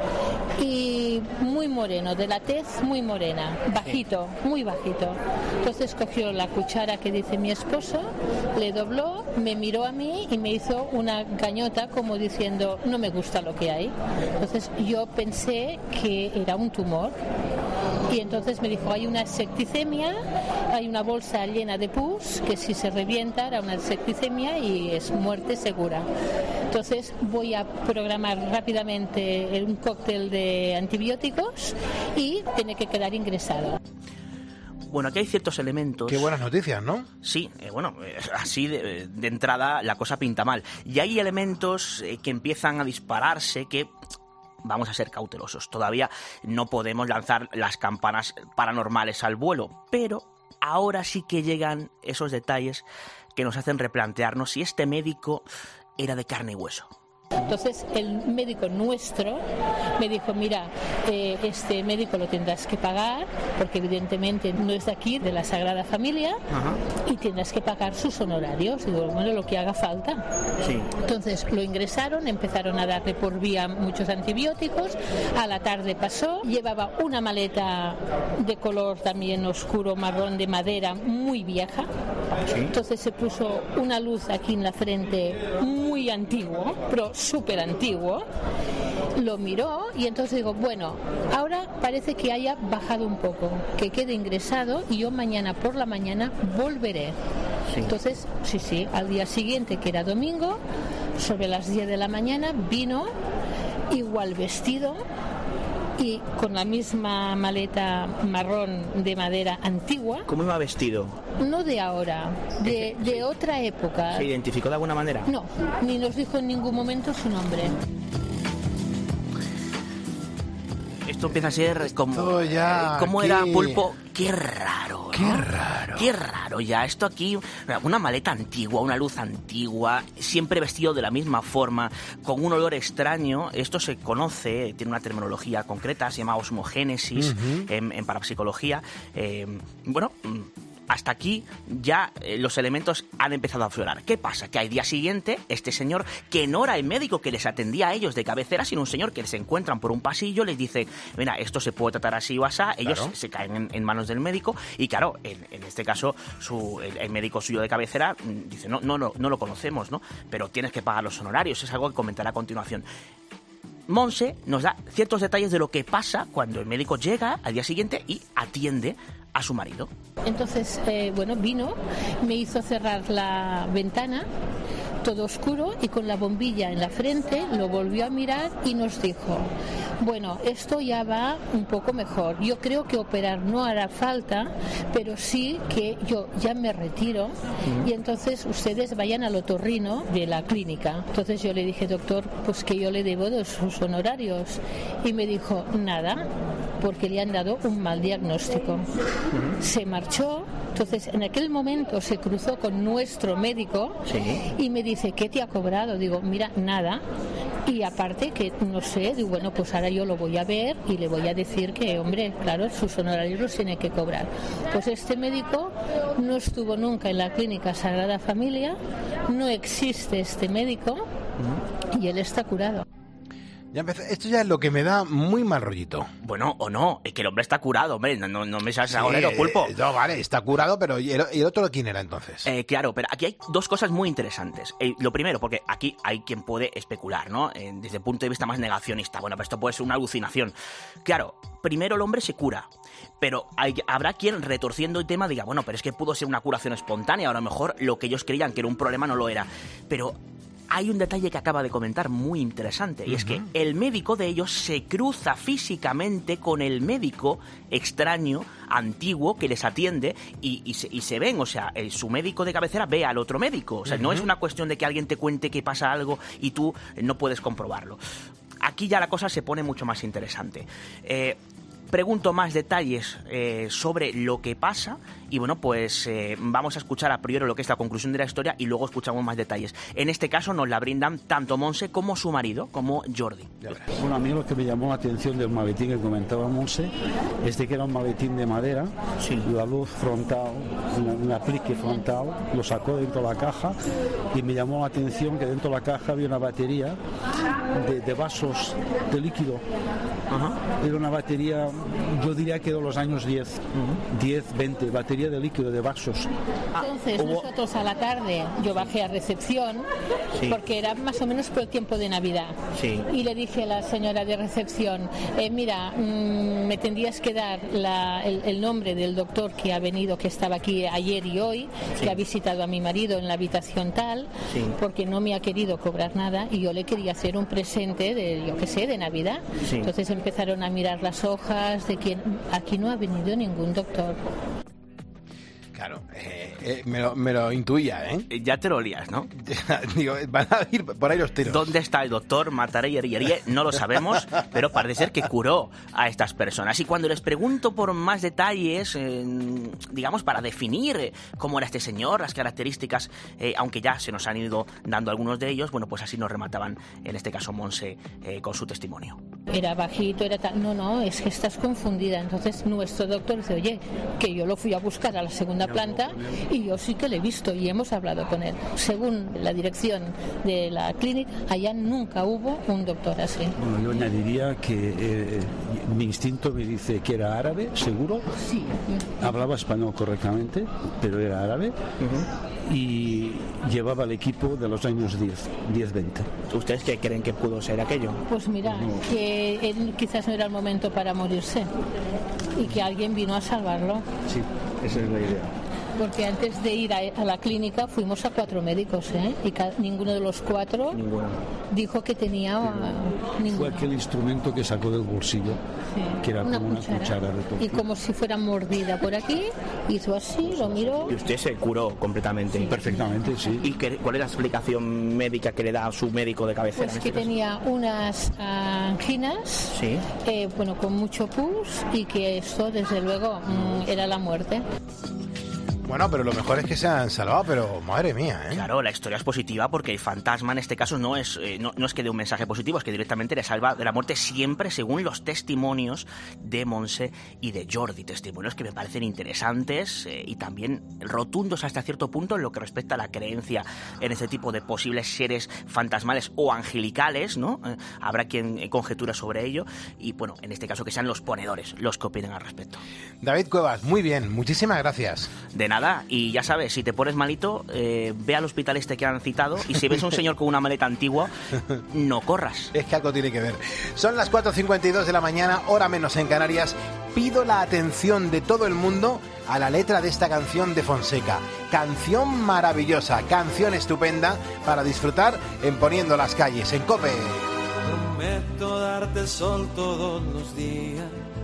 y muy moreno, de la tez muy morena, bajito, muy bajito. Entonces cogió la cuchara que dice mi esposo, le dobló, me miró a mí y me hizo una gañota como diciendo, no me gusta lo que hay. Entonces yo pensé que era un tumor. Y entonces me dijo, hay una septicemia, hay una bolsa llena de pus, que si se revienta era una septicemia y es muerte segura. Entonces voy a programar rápidamente un cóctel de antibióticos y tiene que quedar ingresado. Bueno, aquí hay ciertos elementos... Qué buenas noticias, ¿no? Sí, así de entrada la cosa pinta mal. Y hay elementos que empiezan a dispararse que... Vamos a ser cautelosos. Todavía no podemos lanzar las campanas paranormales al vuelo, pero ahora sí que llegan esos detalles que nos hacen replantearnos si este médico era de carne y hueso. Entonces el médico nuestro me dijo, mira, este médico lo tendrás que pagar porque evidentemente no es de aquí, de la Sagrada Familia. Ajá. Y tendrás que pagar sus honorarios. Y digo, bueno, lo que haga falta. Sí. Entonces lo ingresaron, empezaron a darle por vía muchos antibióticos, a la tarde pasó, llevaba una maleta de color también oscuro, marrón, de madera, muy vieja. Sí. Entonces se puso una luz aquí en la frente muy antiguo, pero súper antiguo, lo miró y entonces digo, bueno, ahora parece que haya bajado un poco, que quede ingresado y yo mañana por la mañana volveré. Sí. Entonces, sí, al día siguiente, que era domingo, sobre las 10 de la mañana, vino igual vestido y con la misma maleta marrón de madera antigua. ¿Cómo iba vestido? No de ahora, de otra época. ¿Se identificó de alguna manera? No, ni nos dijo en ningún momento su nombre. Esto empieza a ser como... ¿Cómo era, Pulpo? Qué raro, ¿no? Qué raro ya. Esto aquí, una maleta antigua, una luz antigua, siempre vestido de la misma forma, con un olor extraño. Esto se conoce, tiene una terminología concreta, se llama osmogénesis en parapsicología. Hasta aquí ya los elementos han empezado a aflorar. ¿Qué pasa? Que al día siguiente, este señor, que no era el médico que les atendía a ellos de cabecera, sino un señor que se encuentran por un pasillo, les dice, mira, esto se puede tratar así o asá. Ellos se caen en manos del médico y claro, en este caso el médico suyo de cabecera dice, no lo conocemos, ¿no? Pero tienes que pagar los honorarios, es algo que comentará a continuación. Monse nos da ciertos detalles de lo que pasa cuando el médico llega al día siguiente y atiende a su marido. Entonces, vino, me hizo cerrar la ventana, todo oscuro, y con la bombilla en la frente lo volvió a mirar y nos dijo, bueno, esto ya va un poco mejor. Yo creo que operar no hará falta, pero sí que yo ya me retiro y entonces ustedes vayan al otorrino de la clínica. Entonces yo le dije, doctor, pues que yo le debo de sus honorarios. Y me dijo, nada, porque le han dado un mal diagnóstico. Se marchó. Entonces en aquel momento se cruzó con nuestro médico y me dice, ¿qué te ha cobrado? Digo, mira, nada. Y aparte que no sé, digo, bueno, pues ahora yo lo voy a ver y le voy a decir que, hombre, claro, sus honorarios los tiene que cobrar. Pues este médico no estuvo nunca en la Clínica Sagrada Familia, no existe este médico y él está curado. Esto ya es lo que me da muy mal rollito. Bueno, o no, es que el hombre está curado, hombre, no me seas agorero, Pulpo. No, vale, está curado, pero ¿y el otro quién era entonces? Claro, pero aquí hay dos cosas muy interesantes. Lo primero, porque aquí hay quien puede especular, ¿no? Desde el punto de vista más negacionista. Bueno, pero esto puede ser una alucinación. Claro, primero el hombre se cura, pero habrá quien, retorciendo el tema, diga, bueno, pero es que pudo ser una curación espontánea, a lo mejor lo que ellos creían que era un problema no lo era. Pero hay un detalle que acaba de comentar muy interesante, y es que el médico de ellos se cruza físicamente con el médico extraño, antiguo, que les atiende, y se ven, o sea, su médico de cabecera ve al otro médico. O sea, no es una cuestión de que alguien te cuente que pasa algo y tú no puedes comprobarlo. Aquí ya la cosa se pone mucho más interesante. Pregunto más detalles sobre lo que pasa y bueno, pues vamos a escuchar a priori lo que es la conclusión de la historia y luego escuchamos más detalles. En este caso nos la brindan tanto Montse como su marido, como Jordi. Bueno, a mí lo que me llamó la atención del maletín que comentaba Montse es de que era un maletín de madera, la luz frontal, un aplique frontal, lo sacó dentro de la caja y me llamó la atención que dentro de la caja había una batería de vasos de líquido. Era una batería, yo diría que de los años 10, 20, batería de líquido, de vasos. Entonces nosotros a la tarde, yo bajé a recepción, porque era más o menos por el tiempo de Navidad, y le dije a la señora de recepción, mira, me tendrías que dar el nombre del doctor que ha venido, que estaba aquí ayer y hoy, que ha visitado a mi marido en la habitación tal, porque no me ha querido cobrar nada y yo le quería hacer un presente de, yo qué sé, de Navidad. Entonces empezaron a mirar las hojas de que aquí no ha venido ningún doctor. Claro, me lo intuía, ¿eh? Ya te lo lías, ¿no? Digo, van a ir por ahí los tiros. ¿Dónde está el doctor Matarelle? No lo sabemos, pero parece ser que curó a estas personas. Y cuando les pregunto por más detalles, digamos, para definir cómo era este señor, las características, aunque ya se nos han ido dando algunos de ellos, bueno, pues así nos remataban, en este caso Montse, con su testimonio. Era bajito, era tal. No, es que estás confundida. Entonces nuestro doctor dice, oye, que yo lo fui a buscar a la segunda planta y yo sí que le he visto y hemos hablado con él. Según la dirección de la clínica, allá nunca hubo un doctor así. Bueno, yo añadiría que mi instinto me dice que era árabe, seguro. Sí. Hablaba español correctamente, pero era árabe. Y llevaba el equipo de los años 10-20. ¿Ustedes qué creen que pudo ser aquello? Pues mira, que él quizás no era el momento para morirse y que alguien vino a salvarlo. Sí, esa es la idea. Porque antes de ir a la clínica fuimos a 4 médicos, y ninguno de los 4 dijo que tenía ninguno. Fue aquel instrumento que sacó del bolsillo, que era como una cuchara de tortura. Y como si fuera mordida por aquí, hizo así, lo miró. Y usted se curó completamente. Perfectamente, sí. ¿Y cuál es la explicación médica que le da a su médico de cabecera? Pues que tenía unas anginas, con mucho pus, y que esto desde luego era la muerte. Bueno, pero lo mejor es que se han salvado, pero madre mía, ¿eh? Claro, la historia es positiva porque el fantasma en este caso no es que dé un mensaje positivo, es que directamente le salva de la muerte siempre según los testimonios de Montse y de Jordi, testimonios que me parecen interesantes y también rotundos hasta cierto punto en lo que respecta a la creencia en este tipo de posibles seres fantasmales o angelicales, ¿no? Habrá quien conjetura sobre ello y bueno, en este caso que sean los ponedores los que opinen al respecto. David Cuevas, muy bien, muchísimas gracias. De nada, y ya sabes, si te pones malito, ve al hospital este que han citado y si ves a un señor con una maleta antigua, no corras. Es que algo tiene que ver. Son las 4:52 de la mañana, hora menos en Canarias. Pido la atención de todo el mundo a la letra de esta canción de Fonseca. Canción maravillosa, canción estupenda para disfrutar en Poniendo las Calles, en COPE. Prometo darte sol todos los días.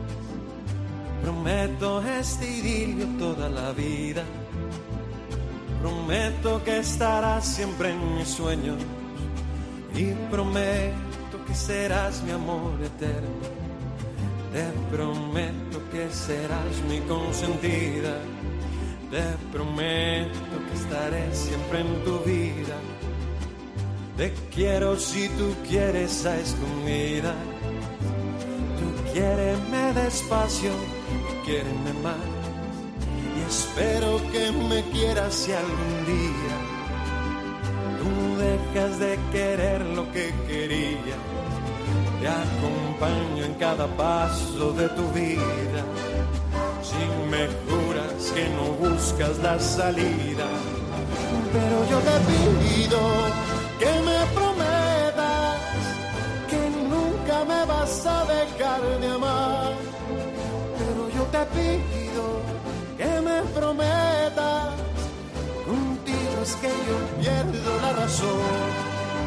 Prometo este idilio toda la vida. Prometo que estarás siempre en mis sueños. Y prometo que serás mi amor eterno. Te prometo que serás mi consentida. Te prometo que estaré siempre en tu vida. Te quiero si tú quieres a escondidas. Tú quiéreme despacio. Quiéreme más y espero que me quieras si algún día tú dejas de querer lo que quería. Te acompaño en cada paso de tu vida. Si me juras que no buscas la salida, pero yo te pido que me prometas que nunca me vas a dejar de amar. Yo te pido que me prometas, contigo es que yo pierdo la razón.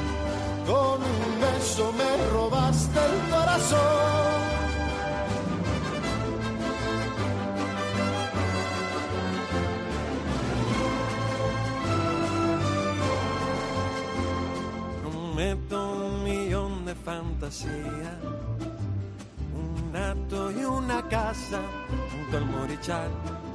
eso me robaste el corazón. Prometo 1.000.000 de fantasía, un gato y una casa junto al Morichal.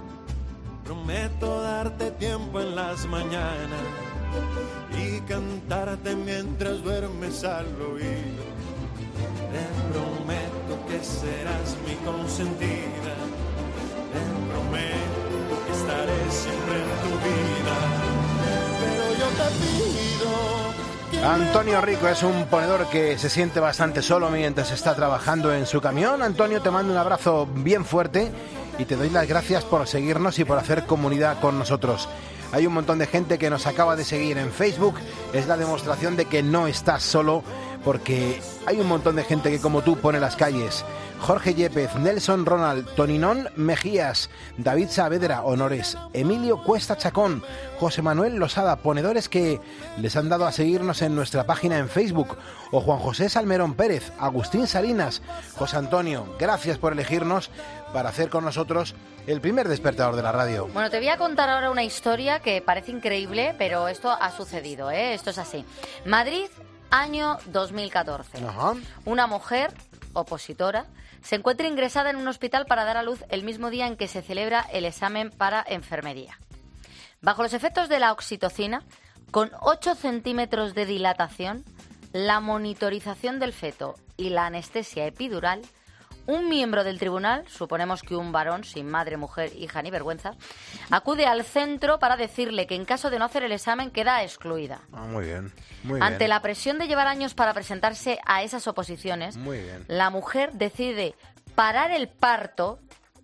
Prometo darte tiempo en las mañanas y cantarte mientras duermes al oído. Te prometo que serás mi consentida. Te prometo que estaré siempre en tu vida. Pero yo te pido... Antonio Rico es un ponedor que se siente bastante solo mientras está trabajando en su camión. Antonio, te mando un abrazo bien fuerte y te doy las gracias por seguirnos y por hacer comunidad con nosotros. Hay un montón de gente que nos acaba de seguir en Facebook. Es la demostración de que no estás solo, porque hay un montón de gente que como tú pone las calles. Jorge Yepez, Nelson Ronald, Toninón Mejías, David Saavedra, Honores, Emilio Cuesta Chacón, José Manuel Losada, ponedores que les han dado a seguirnos en nuestra página en Facebook, o Juan José Salmerón Pérez, Agustín Salinas, José Antonio, gracias por elegirnos para hacer con nosotros el primer despertador de la radio. Bueno, te voy a contar ahora una historia que parece increíble, pero esto ha sucedido, ¿eh? Esto es así. Madrid, año 2014. Ajá. Una mujer opositora se encuentra ingresada en un hospital para dar a luz el mismo día en que se celebra el examen para enfermería. Bajo los efectos de la oxitocina, con 8 centímetros de dilatación, la monitorización del feto y la anestesia epidural, un miembro del tribunal, suponemos que un varón sin madre, mujer, hija ni vergüenza, acude al centro para decirle que en caso de no hacer el examen queda excluida. Muy bien, muy bien. Ante la presión de llevar años para presentarse a esas oposiciones, Muy bien. la mujer decide parar el parto,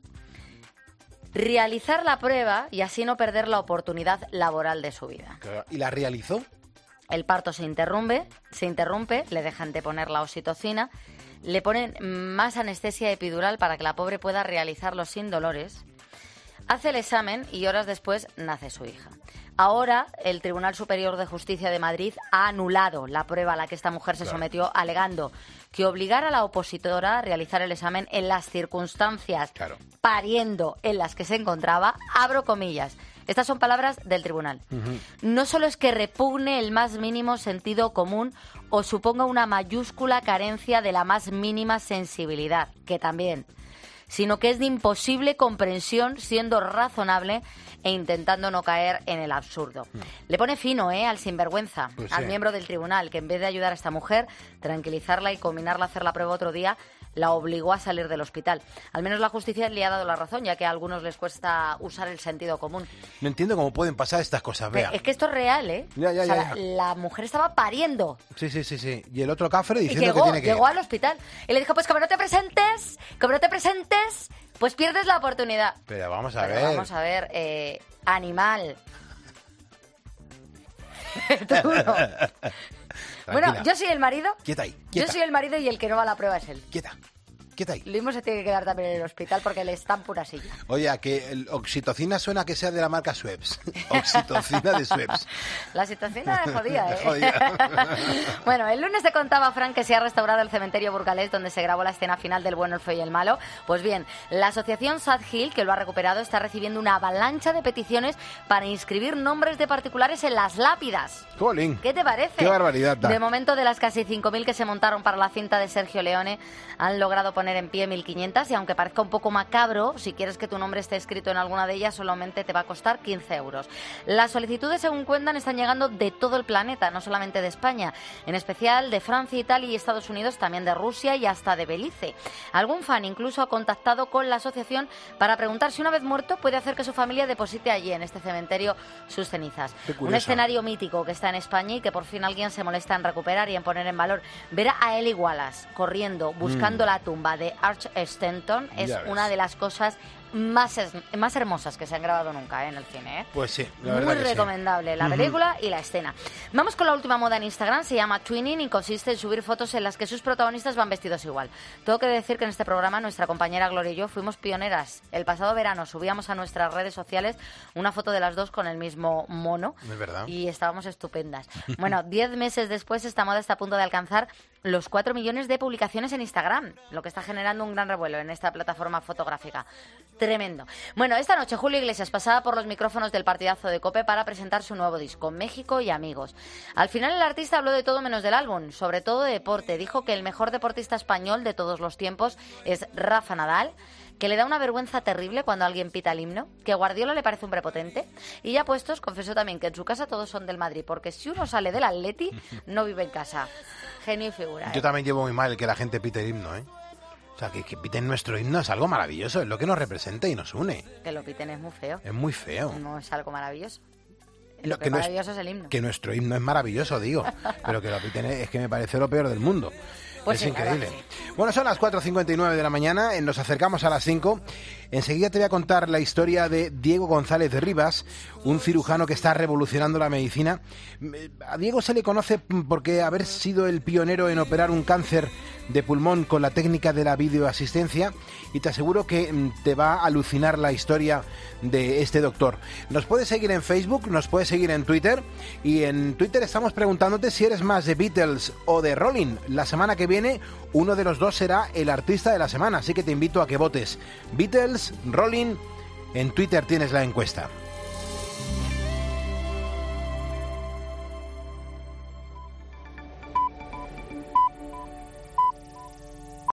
realizar la prueba y así no perder la oportunidad laboral de su vida. ¿Y la realizó? El parto se interrumpe, le dejan de poner la oxitocina, le ponen más anestesia epidural para que la pobre pueda realizarlo sin dolores. Hace el examen y horas después nace su hija. Ahora, el Tribunal Superior de Justicia de Madrid ha anulado la prueba a la que esta mujer se sometió, alegando que obligar a la opositora a realizar el examen en las circunstancias pariendo en las que se encontraba, abro comillas. Estas son palabras del tribunal. No solo es que repugne el más mínimo sentido común o suponga una mayúscula carencia de la más mínima sensibilidad, que también, sino que es de imposible comprensión siendo razonable e intentando no caer en el absurdo. Le pone fino, al sinvergüenza, Pues al sí. miembro del tribunal, que en vez de ayudar a esta mujer, tranquilizarla y combinarla a hacer la prueba otro día, la obligó a salir del hospital. Al menos la justicia le ha dado la razón, ya que a algunos les cuesta usar el sentido común. No entiendo cómo pueden pasar estas cosas, vea. Es que esto es real, ¿eh? Ya, O sea, ya. La mujer estaba pariendo. Sí. Y el otro cafre Y diciendo que tiene que llegó al hospital. Y le dijo, pues como no te presentes, pues pierdes la oportunidad. Pero vamos a Pero ver. vamos a ver, animal. Tú no. Bueno, yo soy el marido. Quieta ahí, Yo quieta. soy el marido y el que no va a la prueba es él. Quieta ahí. Lo mismo se tiene que quedar también en el hospital porque le está en pura silla. Oye, a que el oxitocina suena que sea de la marca Schweppes. Oxitocina de Schweppes. La situación es jodida, ¿eh? Jodida. Bueno, el lunes te contaba, Fran, que se ha restaurado el cementerio burgalés donde se grabó la escena final del Bueno, el Feo y el Malo. Pues bien, la asociación Sad Hill, que lo ha recuperado, está recibiendo una avalancha de peticiones para inscribir nombres de particulares en las lápidas. Jolín. ¿Qué te parece? Qué barbaridad da. De momento, de las casi 5.000 que se montaron para la cinta de Sergio Leone, han logrado poner en pie 1.500 y aunque parezca un poco macabro, si quieres que tu nombre esté escrito en alguna de ellas, solamente te va a costar 15 euros. Las solicitudes, según cuentan, están llegando de todo el planeta, no solamente de España, en especial de Francia, Italia y Estados Unidos, también de Rusia y hasta de Belice. Algún fan incluso ha contactado con la asociación para preguntar si una vez muerto puede hacer que su familia deposite allí, en este cementerio, sus cenizas. Qué curioso. Un escenario mítico que está en España y que por fin alguien se molesta en recuperar y en poner en valor. Ver a Eli Wallace corriendo, buscando la tumba de Arch Stanton es Ya ves. una de las cosas más hermosas que se han grabado nunca en el cine. Pues sí, la verdad muy que recomendable la película y la escena. Vamos con la última moda en Instagram, se llama twinning y consiste en subir fotos en las que sus protagonistas van vestidos igual. Tengo que decir que en este programa nuestra compañera Gloria y yo fuimos pioneras. El pasado verano subíamos a nuestras redes sociales una foto de las dos con el mismo mono. Es verdad. Y estábamos estupendas. Bueno, 10 meses después esta moda está a punto de alcanzar los 4 millones de publicaciones en Instagram, lo que está generando un gran revuelo en esta plataforma fotográfica. Tremendo. Bueno, esta noche Julio Iglesias pasaba por los micrófonos del partidazo de COPE para presentar su nuevo disco, México y Amigos. Al final el artista habló de todo menos del álbum, sobre todo de deporte. Dijo que el mejor deportista español de todos los tiempos es Rafa Nadal, que le da una vergüenza terrible cuando alguien pita el himno, que Guardiola le parece un prepotente, y ya puestos, confesó también que en su casa todos son del Madrid, porque si uno sale del Atleti, no vive en casa. Genio y figura. Yo también llevo muy mal que la gente pite el himno, O sea, que piten nuestro himno es algo maravilloso, es lo que nos representa y nos une. Que lo piten es muy feo. Es muy feo. No es algo maravilloso. Lo que maravilloso es el himno. Que nuestro himno es maravilloso, digo, pero que lo piten es que me parece lo peor del mundo. Pues es sí, increíble. sí. Bueno, son las 4:59 de la mañana, nos acercamos a las 5. Enseguida te voy a contar la historia de Diego González de Rivas, un cirujano que está revolucionando la medicina. A Diego se le conoce porque haber sido el pionero en operar un cáncer de pulmón con la técnica de la videoasistencia, y te aseguro que te va a alucinar la historia de este doctor. Nos puedes seguir en Facebook, nos puedes seguir en Twitter, y en Twitter estamos preguntándote si eres más de Beatles o de Rolling. La semana que viene uno de los dos será el artista de la semana, así que te invito a que votes Beatles, Rolling. En Twitter tienes la encuesta.